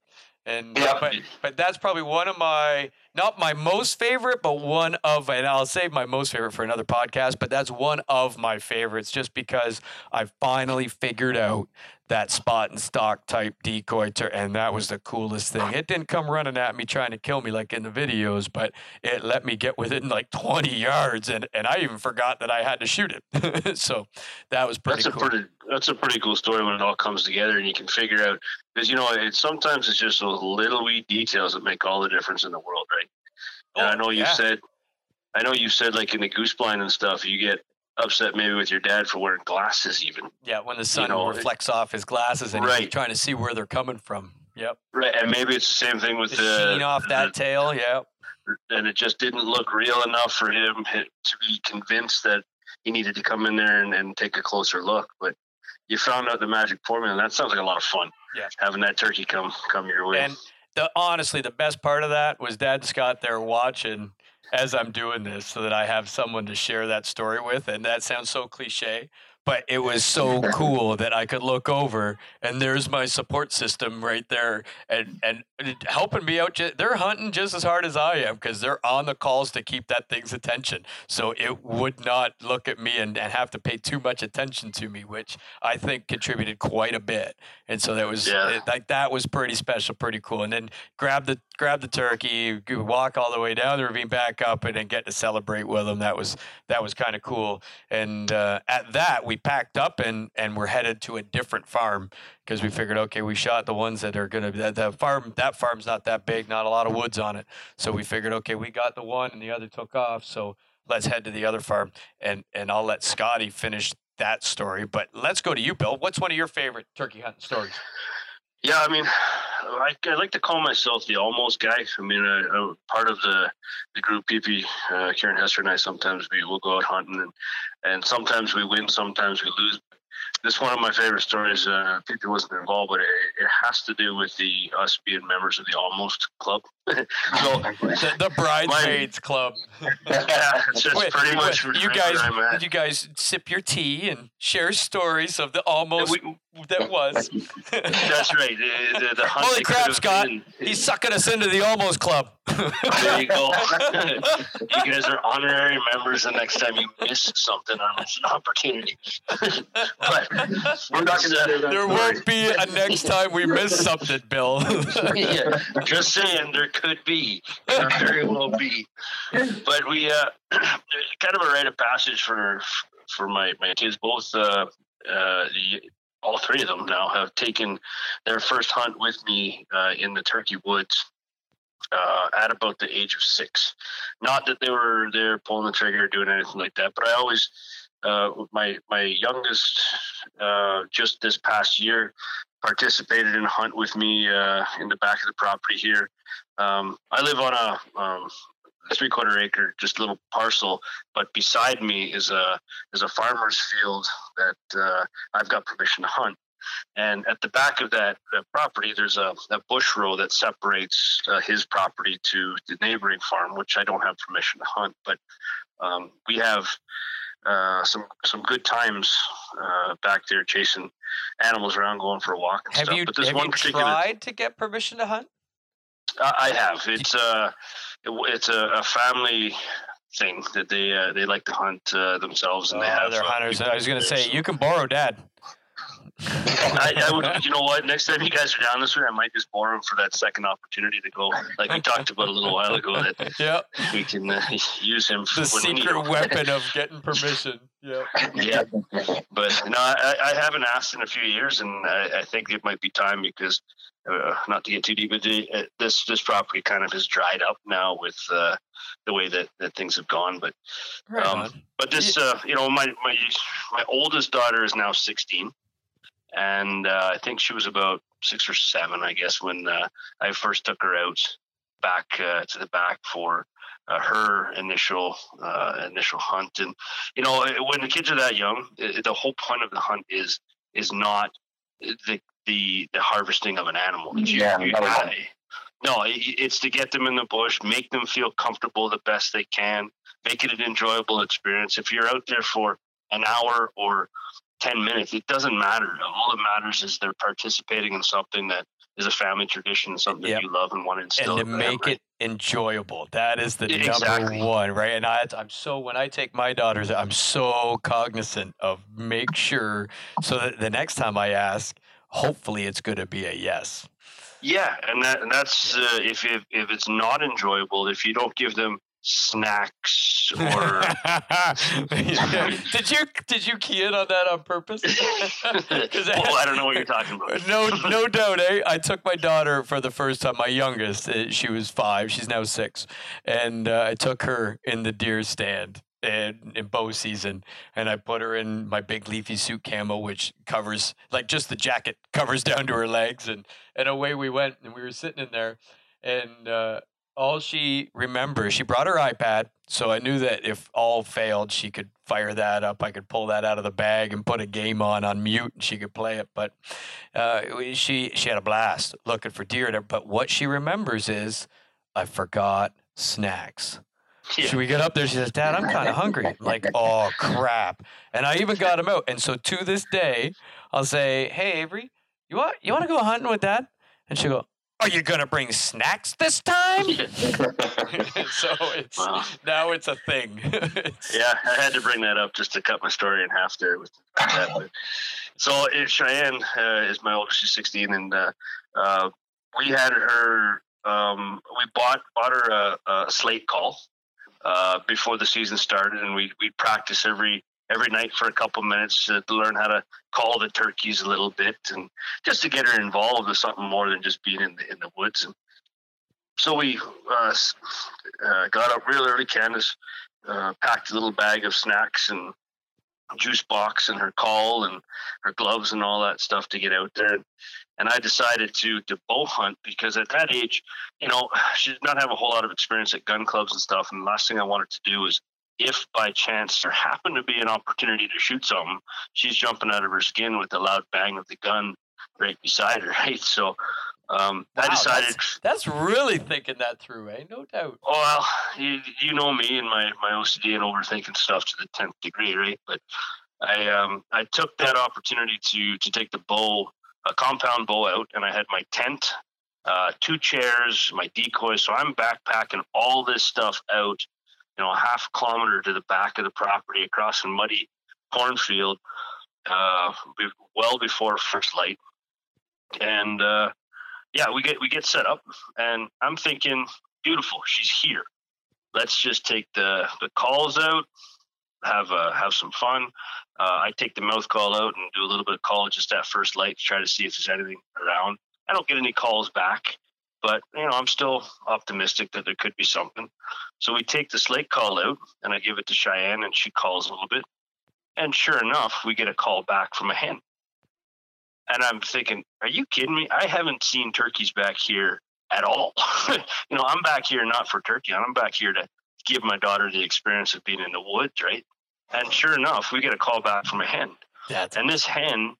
And Yeah. but but that's probably one of my, not my most favorite, but one of, and I'll save my most favorite for another podcast, but that's one of my favorites just because I finally figured out that spot and stock type decoy tur- and that was the coolest thing. It didn't come running at me trying to kill me like in the videos, but it let me get within like twenty yards, and, and I even forgot that I had to shoot it. So that was pretty that's cool. a pretty that's a pretty cool story when it all comes together and you can figure out, because you know it's sometimes it's just those little wee details that make all the difference in the world, right? And Oh, I know you yeah. said, I know you said like in the goose blind and stuff, you get upset maybe with your dad for wearing glasses even. Yeah, when the sun You know, reflects off his glasses and he's right. trying to see where they're coming from. Yep. Right, and maybe it's the same thing with The the, sheen off that the tail, yeah. and it just didn't look real enough for him to be convinced that he needed to come in there and, and take a closer look. But you found out the magic formula, and that sounds like a lot of fun. Yeah. Having that turkey come come your way. And the honestly, the best part of that was Dad Scott there watching as I'm doing this so that I have someone to share that story with. And that sounds so cliche, but it was so cool that I could look over and there's my support system right there and, and helping me out. They're hunting just as hard as I am because they're on the calls to keep that thing's attention. So it would not look at me and, and have to pay too much attention to me, which I think contributed quite a bit. And so that was Yeah. it, like, that was pretty special, pretty cool. And then grab the, grab the turkey, walk all the way down the ravine, back up, and then get to celebrate with them. That was, that was kind of cool. And uh, at that, we packed up and, and we're headed to a different farm because we figured, okay, we shot the ones that are going to be, that the farm, that farm's not that big, not a lot of woods on it. So we figured, okay, we got the one and the other took off. So let's head to the other farm and, and I'll let Scotty finish that story. But let's go to you, Bill. What's one of your favorite turkey hunting stories? Yeah, I mean, I, I like to call myself the almost guy. I mean, I, I'm part of the, the group P P, uh, Karen Hester and I, sometimes we will go out hunting, and, and sometimes we win, sometimes we lose. This is one of my favorite stories. Uh, P P wasn't involved, but it, it has to do with the us being members of the Almost Club. so the, the Bridesmaids my, Club. Yeah, it's just Wait, pretty much wait, you guys. Did you guys sip your tea and share stories of the almost we, that was? That's right. The, the, the Holy crap, Scott! Been, He's sucking us into the Almost Club. There you go. You guys are honorary members. The next time you miss something, I miss an opportunity. But we're not going to. Uh, there won't be a next time we miss something, Bill. Yeah, just saying, there could be. There very well be. But we uh, kind of a rite of passage for for my my kids. Both uh, uh, the. All three of them now have taken their first hunt with me uh, in the turkey woods uh, at about the age of six. Not that they were there pulling the trigger or doing anything like that, but I always, uh, my my youngest, uh, just this past year, participated in a hunt with me uh, in the back of the property here. Um, I live on a um, three quarter acre, just little parcel, but beside me is a is a farmer's field that uh, I've got permission to hunt. And at the back of that, that property, there's a, a bush row that separates uh, his property to the neighboring farm, which I don't have permission to hunt. But um, we have uh, some some good times uh, back there chasing animals around, going for a walk and have stuff. You, but this have one you particular, tried to get permission to hunt? I have. It's uh, it, it's a, a family thing that they uh, they like to hunt uh, themselves, and oh, they have. They're uh, hunters. I was going to say so. you can borrow Dad. I, I would. You know what? Next time you guys are down this way, I might just borrow him for that second opportunity to go, like we talked about a little while ago. That yeah, we can uh, use him. The secret weapon of getting permission. Yeah. Yeah. But no, I, I haven't asked in a few years, and I, I think it might be time because. Uh, not to get too deep, but the, uh, this this property kind of has dried up now with uh, the way that, that things have gone. But right um, but this, uh, you know, my, my my oldest daughter is now sixteen, and uh, I think she was about six or seven, I guess, when uh, I first took her out back uh, to the back for uh, her initial uh, initial hunt. And you know, when the kids are that young, the whole point of the hunt is is not the the the harvesting of an animal. You, yeah, you, I, no, it's to get them in the bush, make them feel comfortable the best they can, make it an enjoyable experience. If you're out there for an hour or ten minutes, it doesn't matter. All that matters is they're participating in something that is a family tradition, something Yep. that you love and want to instill. And to in them, make right? it enjoyable. That is the Yeah, number exactly. one, right? And I, I'm so, when I take my daughters, I'm so cognizant of make sure so that the next time I ask, hopefully it's going to be a yes. Yeah, and that and that's uh, if, if if it's not enjoyable, if you don't give them snacks or did you did you key in on that on purpose? well, I don't know what you're talking about. No, no doubt. Eh? I took my daughter for the first time. My youngest, uh, she was five. She's now six, and uh, I took her in the deer stand in, in bow season, and I put her in my big leafy suit camo, which covers like just the jacket covers down to her legs, and and away we went. And we were sitting in there, and. Uh, All she remembers, she brought her iPad, so I knew that if all failed, she could fire that up. I could pull that out of the bag and put a game on on mute, and she could play it. But uh, she she had a blast looking for deer. But what she remembers is, I forgot snacks. Yeah. So we get up there. She says, "Dad, I'm kind of hungry." I'm like, oh crap! And I even got him out. And so to this day, I'll say, "Hey Avery, you want you want to go hunting with Dad?" And she'll go, "Are you gonna bring snacks this time?" So it's Wow. now it's a thing. It's- Yeah, I had to bring that up just to cut my story in half there. With that. But, so uh, Cheyenne uh, is my oldest. She's sixteen, and uh, uh, we had her. Um, we bought bought her a, a slate call uh, before the season started, and we we practice every every night for a couple minutes to, to learn how to call the turkeys a little bit, and just to get her involved with something more than just being in the in the woods. And so we uh, uh, got up real early. Candace uh, packed a little bag of snacks and juice box and her call and her gloves and all that stuff to get out there. And I decided to to bow hunt because at that age, you know, she did not have a whole lot of experience at gun clubs and stuff. And the last thing I wanted to do was, if by chance there happened to be an opportunity to shoot something, she's jumping out of her skin with the loud bang of the gun right beside her, right? So um, I Wow, decided... That's, that's really thinking that through, eh? No doubt. Well, you, you know me and my, my O C D and overthinking stuff to the tenth degree, right? But I um I took that opportunity to to take the bow, a compound bow out, and I had my tent, uh, two chairs, my decoys. So I'm backpacking all this stuff out, you know, a half kilometer to the back of the property across a muddy cornfield, uh, well before first light. And uh, yeah, we get we get set up, and I'm thinking, beautiful, she's here. Let's just take the the calls out, have uh, have some fun. Uh, I take the mouth call out and do a little bit of call just at first light to try to see if there's anything around. I don't get any calls back, but you know, I'm still optimistic that there could be something. So we take the slate call out, and I give it to Cheyenne, and she calls a little bit. And sure enough, we get a call back from a hen. And I'm thinking, are you kidding me? I haven't seen turkeys back here at all. You know, I'm back here not for turkey. I'm back here to give my daughter the experience of being in the woods, right? And sure enough, we get a call back from a hen. That's And this hen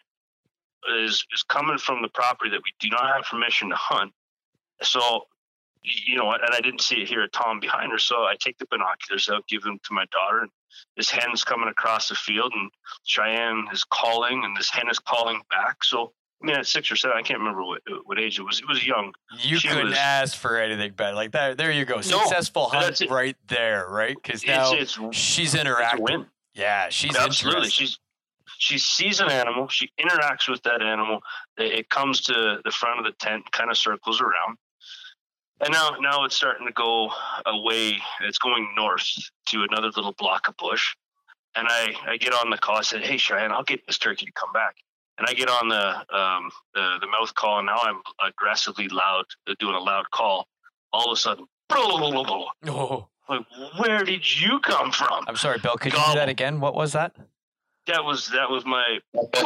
is is coming from the property that we do not have permission to hunt. So, you know, and I didn't see it here at Tom behind her. So I take the binoculars out, give them to my daughter. And this hen's coming across the field, and Cheyenne is calling, and this hen is calling back. So, I mean, at six or seven, I can't remember what what age it was. It was young. You She couldn't was- ask for anything better. Like that. There you go. No, Successful hunt that's it. right there, right? Because now It's, it's, she's it's a interacting. win. Yeah, she's Absolutely. interested. She's she sees an animal. She interacts with that animal. It it comes to the front of the tent, kind of circles around. And now, now it's starting to go away. It's going north to another little block of bush. And I, I get on the call. I said, "Hey, Cheyenne, I'll get this turkey to come back." And I get on the um, the, the mouth call, and now I'm aggressively loud, doing a loud call. All of a sudden, Oh, like, where did you come from? I'm sorry, Bill. Could you do Gobble. that again? What was that? That was that was my.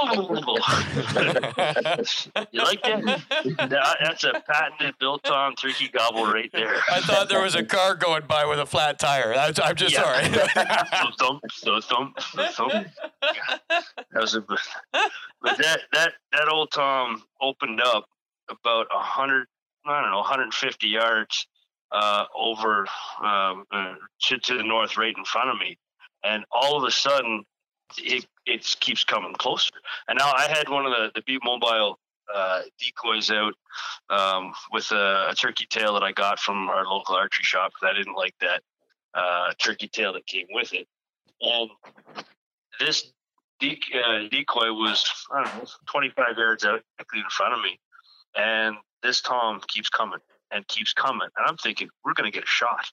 You like that? That- That's a patented built-on turkey gobble right there. I thought there was a car going by with a flat tire. I'm, I'm just Yeah. sorry. So thump, so thump, so thump. That was a, but that that that old Tom opened up about a hundred, I don't know, one hundred fifty yards uh, over um, uh, to, to the north, right in front of me, and all of a sudden, it it keeps coming closer. And now I had one of the the Butte Mobile uh, decoys out um, with a, a turkey tail that I got from our local archery shop because I didn't like that uh, turkey tail that came with it. And this de- uh, decoy was, I don't know, twenty-five yards out in front of me. And this tom keeps coming and keeps coming. And I'm thinking, we're going to get a shot.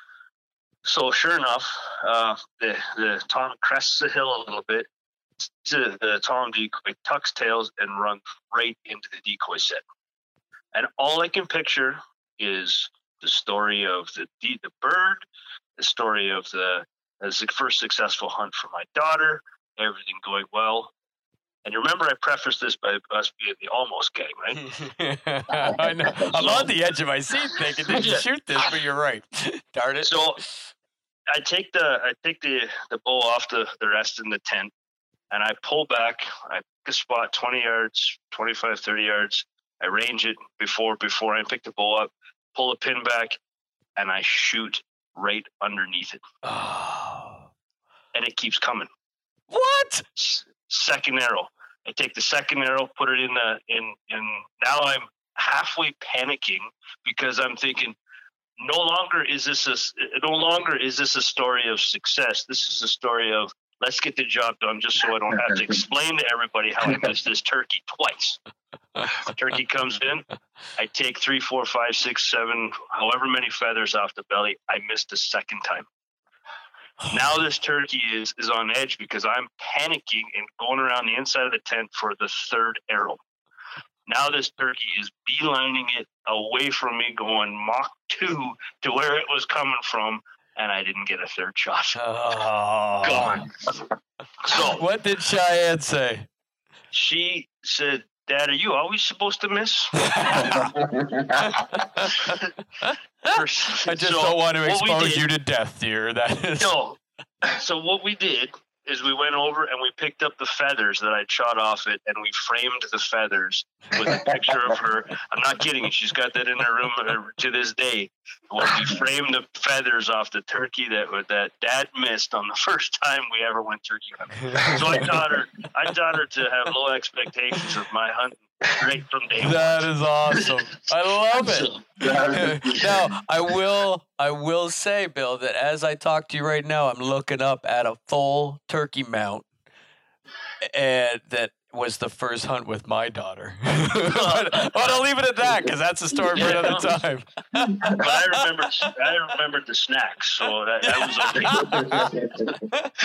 So sure enough, uh, the, the tom crests the hill a little bit. The, the tom decoy tucks tails and runs right into the decoy set. And all I can picture is the story of the the bird, the story of the, the first successful hunt for my daughter, everything going well. And you remember I prefaced this by us being the almost gang, right? I know. I'm on the edge of my seat thinking, did you Yeah. shoot this? But you're right. Darn it. So I take the I take the, the bow off the, the rest in the tent, and I pull back. I pick a spot twenty yards, twenty-five, thirty yards. I range it before before I pick the bow up, pull the pin back, and I shoot right underneath it. Oh. And it keeps coming. What? S- second arrow. I take the second arrow, put it in the in in. Now I'm halfway panicking because I'm thinking, no longer is this a no longer is this a story of success. This is a story of let's get the job done, just so I don't have to explain to everybody how I missed this turkey twice. The turkey comes in. I take three, four, five, six, seven, however many feathers off the belly. I missed the second time. Now this turkey is, is on edge because I'm panicking and going around the inside of the tent for the third arrow. Now this turkey is beelining it away from me, going Mach two to where it was coming from, and I didn't get a third shot. Oh. Gone. So What did Cheyenne say? she said, Dad, are you always supposed to miss? I just So don't want to what we expose did- you to death, dear. That is. No. So what we did is we went over and we picked up the feathers that I'd shot off it, and we framed the feathers with a picture of her. I'm not kidding you. She's got that in her room uh, to this day. When we framed the feathers off the turkey that that Dad missed on the first time we ever went turkey hunting. So I taught her. I taught her to have low expectations of my hunting right from day one. That is awesome. I love it. Now, I will I will say, Bill, that as I talk to you right now, I'm looking up at a full turkey mount, and that was the first hunt with my daughter. but, but I'll leave it at that because that's a story for another time. But I remembered. I remembered the snacks, so that, that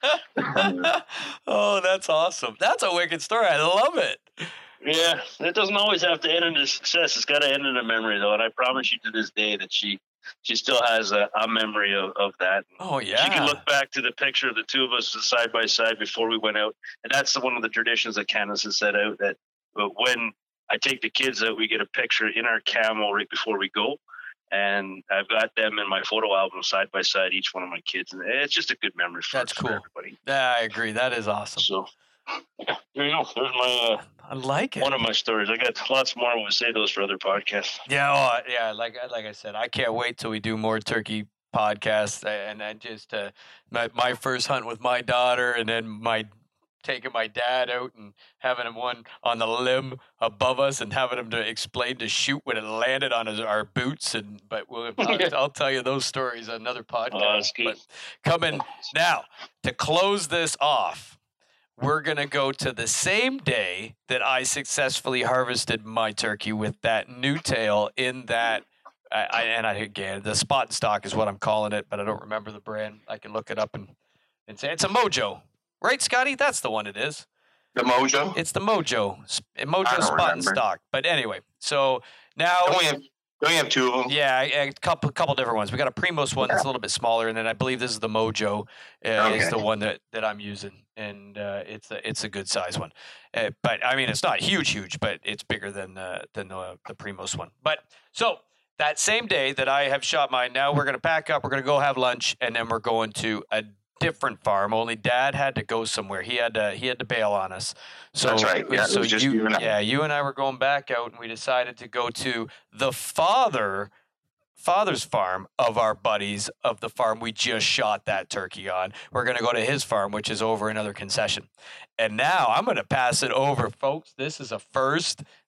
was okay. Oh, that's awesome. That's a wicked story. I love it. Yeah, it doesn't always have to end in a success. It's got to end in a memory, though. And I promise you to this day that she she still has a, a memory of, of that. Oh, yeah. She can look back to the picture of the two of us side by side before we went out. And that's the, one of the traditions that Candace has set out, that when I take the kids out, we get a picture in our camo right before we go. And I've got them in my photo album side by side, each one of my kids. And it's just a good memory for, That's for cool. everybody. Yeah, I agree. That is awesome. So, yeah, there you go. There's my... Uh, I like it. one of my stories. I got lots more. I would say those for other podcasts. Yeah, oh, yeah. Like like I said, I can't wait till we do more turkey podcasts. And I just uh, my my first hunt with my daughter, and then my taking my dad out and having him one on the limb above us, and having him to explain to shoot when it landed on his, our boots. And but we'll, I'll, I'll tell you those stories on another podcast. Oh, that's good. But coming now to close this off. We're going to go to the same day that I successfully harvested my turkey with that new tail in that, I, I, and I again, the spot and stock is what I'm calling it, but I don't remember the brand. I can look it up and, and say it's a Mojo. Right, Scotty? That's the one it is. The Mojo? It's the Mojo. Sp- Mojo I don't spot and remember. stock. But anyway, so now... Don't we have, don't we have two of them? Yeah, a couple couple different ones. We got a Primos one that's a little bit smaller, and then I believe this is the Mojo uh, is Okay. the one that, that I'm using, and uh, it's a it's a good size one. Uh, but I mean, it's not huge, huge, but it's bigger than uh, than the the Primos one. But so that same day that I have shot mine, now we're gonna pack up, we're gonna go have lunch, and then we're going to a different farm. Only Dad had to go somewhere. He had to he had to bail on us. So That's right. Yeah, it so was just you, you and I. yeah, you and I were going back out, and we decided to go to the father father's farm of our buddies of the farm we just shot that turkey on. We're going to go to his farm, which is over another concession. And now I'm going to pass it over, folks. This is a first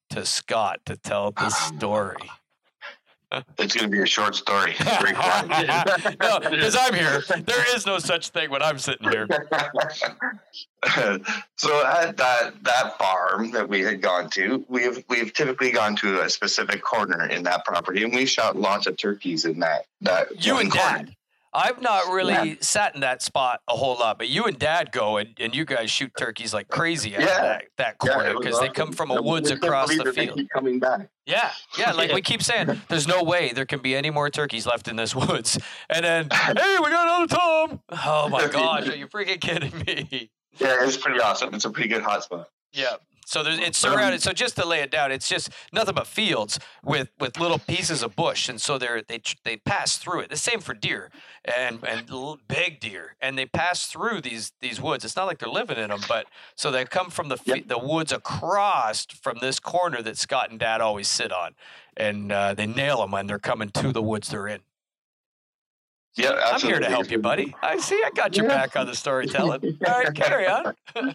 to Scott to tell the story. It's going to be a short story. No, because I'm here. There is no such thing when I'm sitting here. So at that that farm that we had gone to, we've we've typically gone to a specific corner in that property, and we shot lots of turkeys in that that. You and corner. Dad. I've not really Yeah. sat in that spot a whole lot, but you and Dad go and, and you guys shoot turkeys like crazy out Yeah. of that, that Yeah, corner it was because they awesome. come from a I woods can't across believe the that they field. keep coming back. Yeah, yeah, like Yeah. we keep saying, there's no way there can be any more turkeys left in this woods. And then, hey, we got another Tom. Oh my gosh, are you freaking kidding me? Yeah, it's pretty awesome. It's a pretty good hot spot. Yeah. So there's, it's surrounded. So just to lay it down, it's just nothing but fields with, with little pieces of bush, and so they're they they pass through it. The same for deer and and little big deer, and they pass through these these woods. It's not like they're living in them, but so they come from the Yep. the woods across from this corner that Scott and Dad always sit on, and uh, they nail them when they're coming to the woods they're in. Yeah, absolutely. I'm here to help you, buddy. I see. I got your Yeah. back on the storytelling. All right, carry on.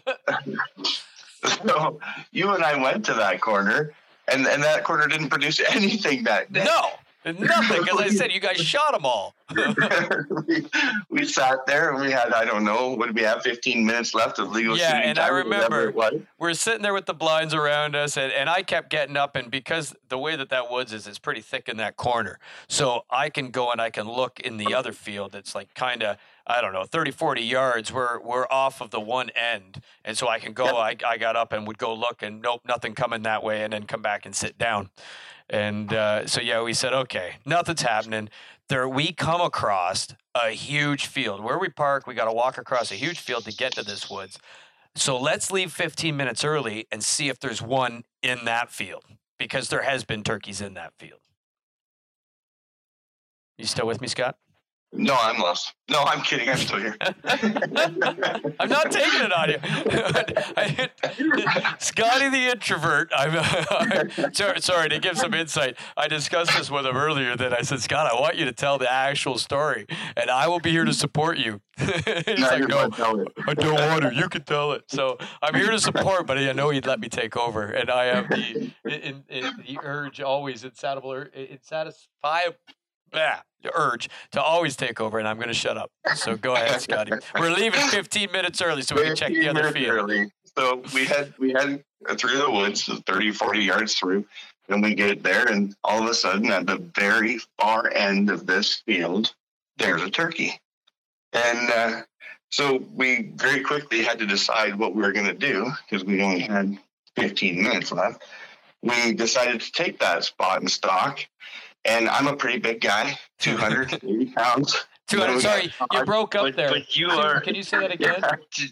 So you and I went to that corner, and, and that corner didn't produce anything that day. No, nothing, because I said you guys shot them all. we, we sat there and we had, I don't know, what did we have, fifteen minutes left of legal Yeah, shooting and I time or whatever remember it was. we're sitting there with the blinds around us, and, and I kept getting up, and because the way that that woods is, it's pretty thick in that corner. So I can go and I can look in the other field. It's like kind of, I don't know, thirty, forty yards. We're, we're off of the one end. And so I can go, Yep. I, I got up and would go look, and nope, nothing coming that way, and then come back and sit down. And uh, so, yeah, we said, okay, nothing's happening. There, we come across a huge field. Where we park, we got to walk across a huge field to get to this woods. So let's leave fifteen minutes early and see if there's one in that field, because there has been turkeys in that field. You still with me, Scott? No, I'm lost. No, I'm kidding. I'm still here. I'm not taking it on you. I, Scotty the introvert. I'm, I'm sorry, sorry to give some insight. I discussed this with him earlier. That I said, Scott, I want you to tell the actual story, and I will be here to support you. He's No, like, you're no, fine, tell it. I don't want to. You can tell it. So I'm here to support, but I know he'd let me take over, and I have the in, in, the urge always insatiable, insatisfiable. Yeah, the urge to always take over, and I'm going to shut up. So go ahead, Scotty. We're leaving fifteen minutes early so we can check the fifteen other minutes field. early. So we had we had through the woods, so thirty, forty yards through, and we get there, and all of a sudden, at the very far end of this field, there's a turkey. And uh, so we very quickly had to decide what we were going to do, because we only had fifteen minutes left. We decided to take that spot and stock. And I'm a pretty big guy, two hundred eighty pounds. two hundred, sorry, you broke up But, there. but you Can- are. Can you say that again?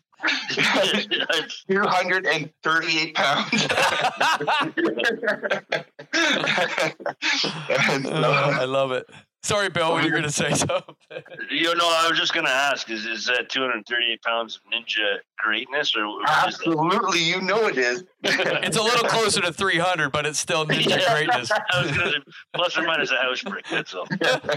two hundred thirty-eight pounds. And, Oh, uh, I love it. Sorry, Bill, what were you going to say something? You know, I was just going to ask: Is is that two hundred thirty-eight pounds of ninja greatness, or what is that? absolutely, you know it is. It's a little closer to three hundred, but it's still ninja Yeah. greatness. I was going to plus or minus a house brick. That's all.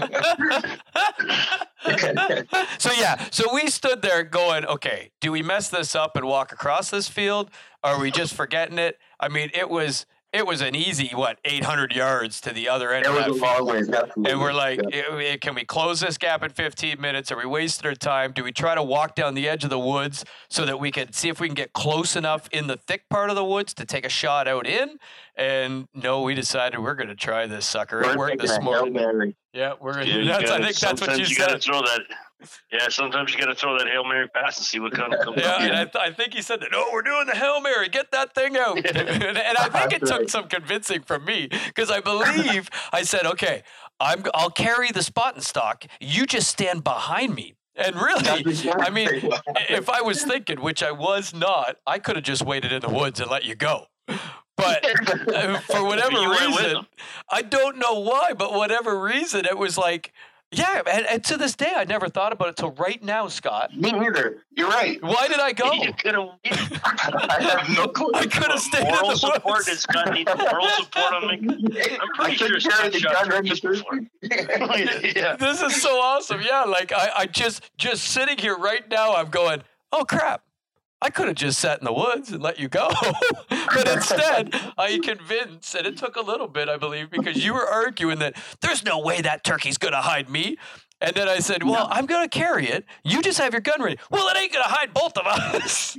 So yeah, so we stood there going, okay, do we mess this up and walk across this field? Are we just forgetting it? I mean, it was it was an easy what eight hundred yards to the other end It of was that a field. long ways. Absolutely. And we're like, Yeah. eh, eh, can we close this gap in fifteen minutes? Are we wasting our time? Do we try to walk down the edge of the woods so that we can see if we can get close enough in the thick part of the woods to take a shot out in? And no, we decided we're going to try this sucker. It We're worked taking this a Hail morning. Mary. Yeah, we're. Yeah, you That's, I gotta- think that's what you sometimes you got to said. throw that. Yeah, sometimes you got to throw that Hail Mary pass and see what kind of comes Yeah, up. and I, th- I think he said that. No, we're doing the Hail Mary. Get that thing out. and, and I think it That's took right. some convincing from me because I believe I said, "Okay, I'm. I'll carry the spot and stock. You just stand behind me." And really, I mean, if I was thinking, which I was not, I could have just waited in the woods and let you go. But uh, for whatever You went with reason, them. I don't know why, but whatever reason, it was like, yeah. And, and to this day, I never thought about it till right now, Scott. Me neither. You're right. Why did I go? You could have. I have no clue. I could have stayed in Moral the support. woods. Does Scott need moral support on me? I'm I pretty sure couldn't Scott carry the shot gun right turkeys to before. Yeah. This is so awesome. Yeah, like I, I just just sitting here right now, I'm going, oh crap. I could have just sat in the woods and let you go. But instead, I convinced, and it took a little bit, I believe, because you were arguing that there's no way that turkey's going to hide me. And then I said, well, no. I'm going to carry it. You just have your gun ready. Well, it ain't going to hide both of us.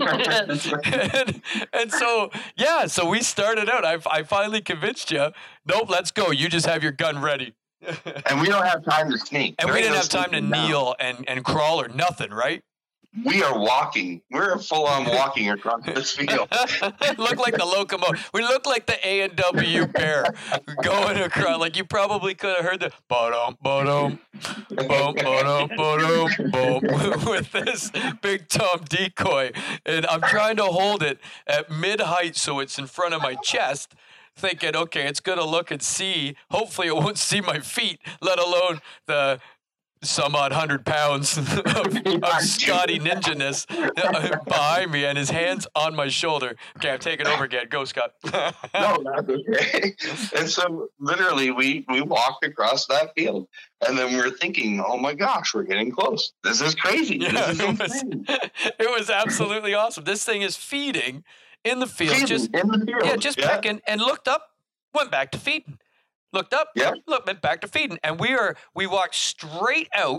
and, and so, yeah, so we started out. I, I finally convinced you, nope, let's go. You just have your gun ready. And we don't have time to sneak. And there we didn't no have time to down. kneel and, and crawl or nothing, right? We are walking. We're full on walking across this field. It looked like the locomotive. We looked like the A and W bear going across. Like you probably could have heard the ba-dum, ba-dum, boom, ba-dum, ba-dum, boom with this big Tom decoy. And I'm trying to hold it at mid-height so it's in front of my chest, thinking, okay, it's going to look and see. Hopefully it won't see my feet, let alone the some odd hundred pounds of, of Scotty ninja-ness behind me and his hands on my shoulder. Okay, I'm taking over again. Go, Scott. No, that's okay. And so literally we, we walked across that field and then we're thinking, oh my gosh, we're getting close. This is crazy. Yeah, this is it, was, it was absolutely awesome. This thing is feeding in the field. Feeding just in the field. Yeah, just yeah. pecking and looked up, went back to feeding. Looked up, yep. looked, went back to feeding. And we are we walked straight out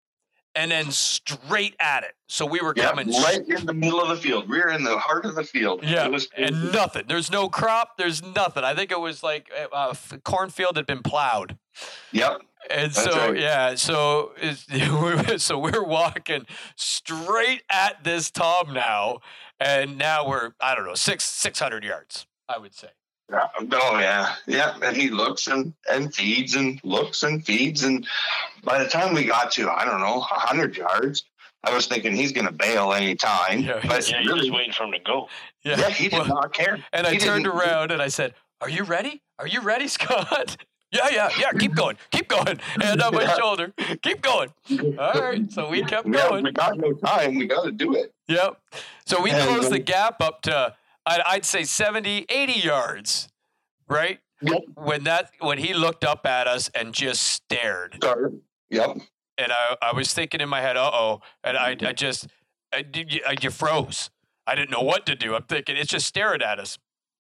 and then straight at it. So we were yep, coming right in the middle of the field. We were in the heart of the field. Yeah, it was, and nothing. There's no crop. There's nothing. I think it was like a uh, cornfield had been plowed. Yep. And That's so, right. yeah, so it's, so we're walking straight at this Tom now, and now we're, I don't know, six, 600 yards, I would say. Oh, yeah. Yeah. And he looks and, and feeds and looks and feeds. And by the time we got to, I don't know, one hundred yards, I was thinking he's going to bail any time. Yeah, but yeah, you're just waiting for him to go. Yeah, yeah he did well, not care. And he I turned didn't. around and I said, are you ready? Are you ready, Scott? Yeah, yeah, yeah. Keep going. Keep going. Hand on my yeah. shoulder. Keep going. All right. So we kept yeah, going. We got no time. We got to do it. Yep. So we and, closed um, the gap up to, I'd, I'd say seventy, eighty yards, right? Yep. When that, when he looked up at us and just stared. Started. Yep. And I, I was thinking in my head, uh-oh. And I, I just, I, I, you froze. I didn't know what to do. I'm thinking, it's just staring at us.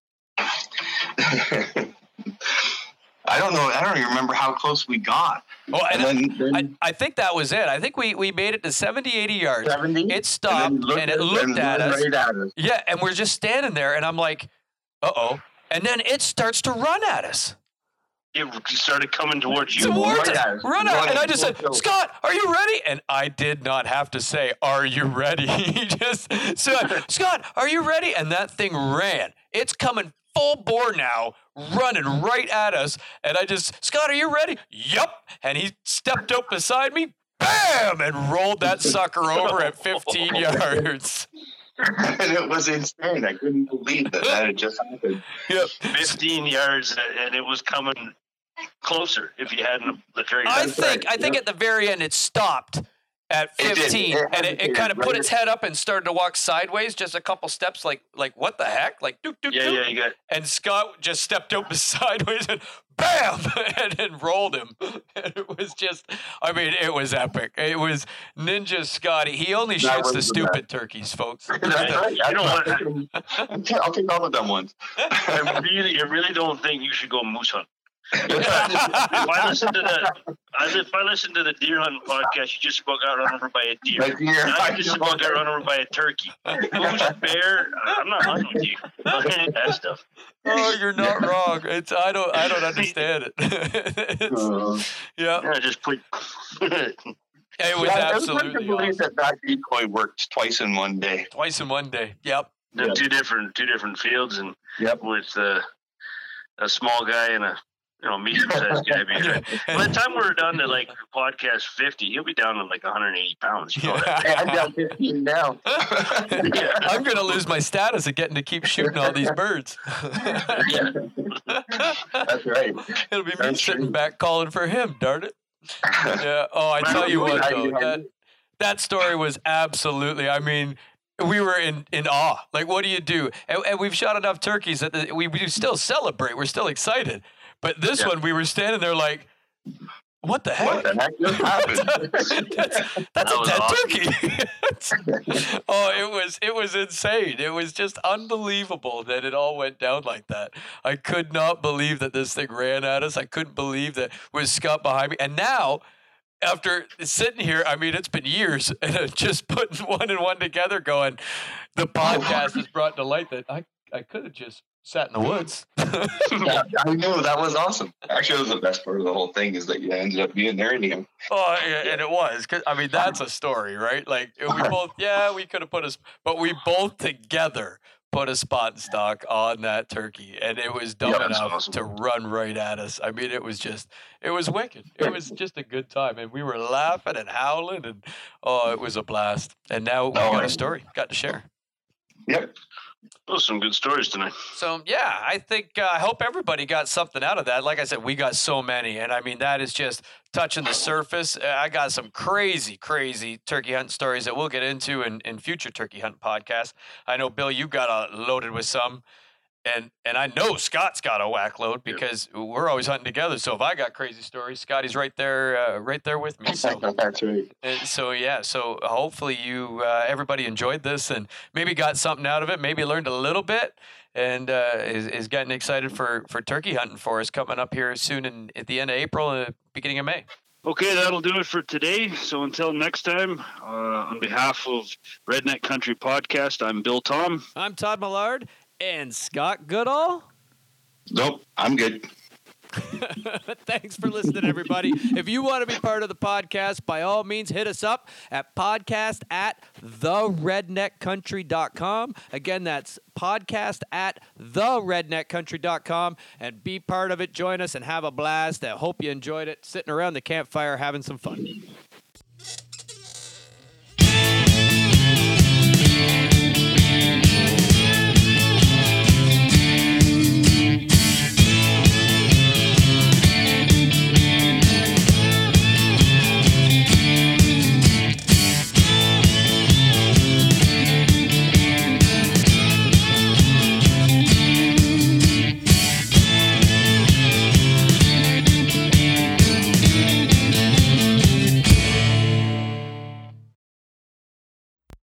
I don't know. I don't even remember how close we got. Oh, and, and then, then, I, I think that was it. I think we, we made it to seventy, eighty yards. seventy? It stopped, and, and it looked and at, us. Right at us. Yeah, and we're just standing there, and I'm like, uh-oh. And then it starts to run at us. It started coming towards you. Towards us. Run, run at us. And I just said, Scott, are you ready? And I did not have to say, are you ready? He just said, Scott, are you ready? And that thing ran. It's coming full bore now, running right at us. And I just, Scott, are you ready? Yup. And he stepped up beside me, bam, and rolled that sucker over at fifteen yards. And it was insane. I couldn't believe that that had just happened. Yep. fifteen yards, and it was coming closer if you hadn't the trade. I think, I think yep. at the very end it stopped at fifteen, it it and it, it kind of put its head up and started to walk sideways, just a couple steps, like, like what the heck? Like, doop, doop, yeah, doop. yeah, you got it. And Scott just stepped up sideways and bam, and then rolled him. And it was just, I mean, it was epic. It was Ninja Scotty. He only shoots the, the stupid best. turkeys, folks. That's right. I don't want I'll take all the dumb ones. I really, I really don't think you should go moose hunt. if I listen to the, if I listen to the deer hunting podcast, you just about got run over by a deer. Like deer now you just about got run over by a turkey. Moose, bear. I'm not hunting with you. That stuff. Oh, you're not wrong. It's I don't I don't understand it. uh, yeah. yeah, just put. It was yeah, absolutely it was awesome. awesome. that that decoy worked twice in one day. Twice in one day. Yep. The yep. two different two different fields, and yep. with uh, a small guy and a. You know, medium-sized guy. Yeah. By the time we're done to like podcast fifty, he'll be down to like one hundred eighty pounds. You know yeah. Hey, I'm down fifteen now. Yeah. I'm going to lose my status of getting to keep shooting all these birds. Yeah. That's right. It'll be me That's sitting true. back calling for him, darn it. Yeah. Oh, I tell you what, though, that, that story was absolutely, I mean, we were in, in awe. Like, what do you do? And, and we've shot enough turkeys that the, we, we still celebrate. We're still excited. But this yeah. one, we were standing there like, What the heck? What the heck just happened? that's that's That a was dead awesome. turkey. Oh, it was it was insane. It was just unbelievable that it all went down like that. I could not believe that this thing ran at us. I couldn't believe that was Scott behind me. And now, after sitting here, I mean, it's been years, and just putting one and one together, going, the podcast has brought to light that I I could have just sat in the woods. Yeah, I know, that was awesome. Actually, it was the best part of the whole thing is that you ended up being there in him. Oh, yeah, and it was. 'Cause, I mean, that's a story, right? Like, we both, yeah, we could have put us, but we both together put a spot in stock on that turkey, and it was dumb Yeah, that's enough awesome. to run right at us. I mean, it was just, it was wicked. It was just a good time, and we were laughing and howling, and oh, it was a blast. And now we Oh, got I- a story, got to share. Yep. Those some good stories tonight. So, yeah, I think, uh, I hope everybody got something out of that. Like I said, we got so many. And I mean, that is just touching the surface. Uh, I got some crazy, crazy turkey hunt stories that we'll get into in, in future turkey hunt podcasts. I know, Bill, you got uh, loaded with some. And and I know Scott's got a whack load because we're always hunting together. So if I got crazy stories, Scotty's right there, uh, right there with me. So That's right. and so yeah, so hopefully you uh, everybody enjoyed this and maybe got something out of it, maybe learned a little bit, and uh, is, is getting excited for, for turkey hunting for us coming up here soon in, at the end of April and beginning of May. Okay, that'll do it for today. So until next time, uh, on behalf of Redneck Country Podcast, I'm Bill Tom. I'm Todd Millard and Scott Goodall. Nope, I'm good. Thanks for listening, everybody. If you want to be part of the podcast, by all means, hit us up at podcast at the redneck country dot com. Again, that's podcast at the redneck country dot com. And be part of it. Join us and have a blast. I hope you enjoyed it. Sitting around the campfire having some fun.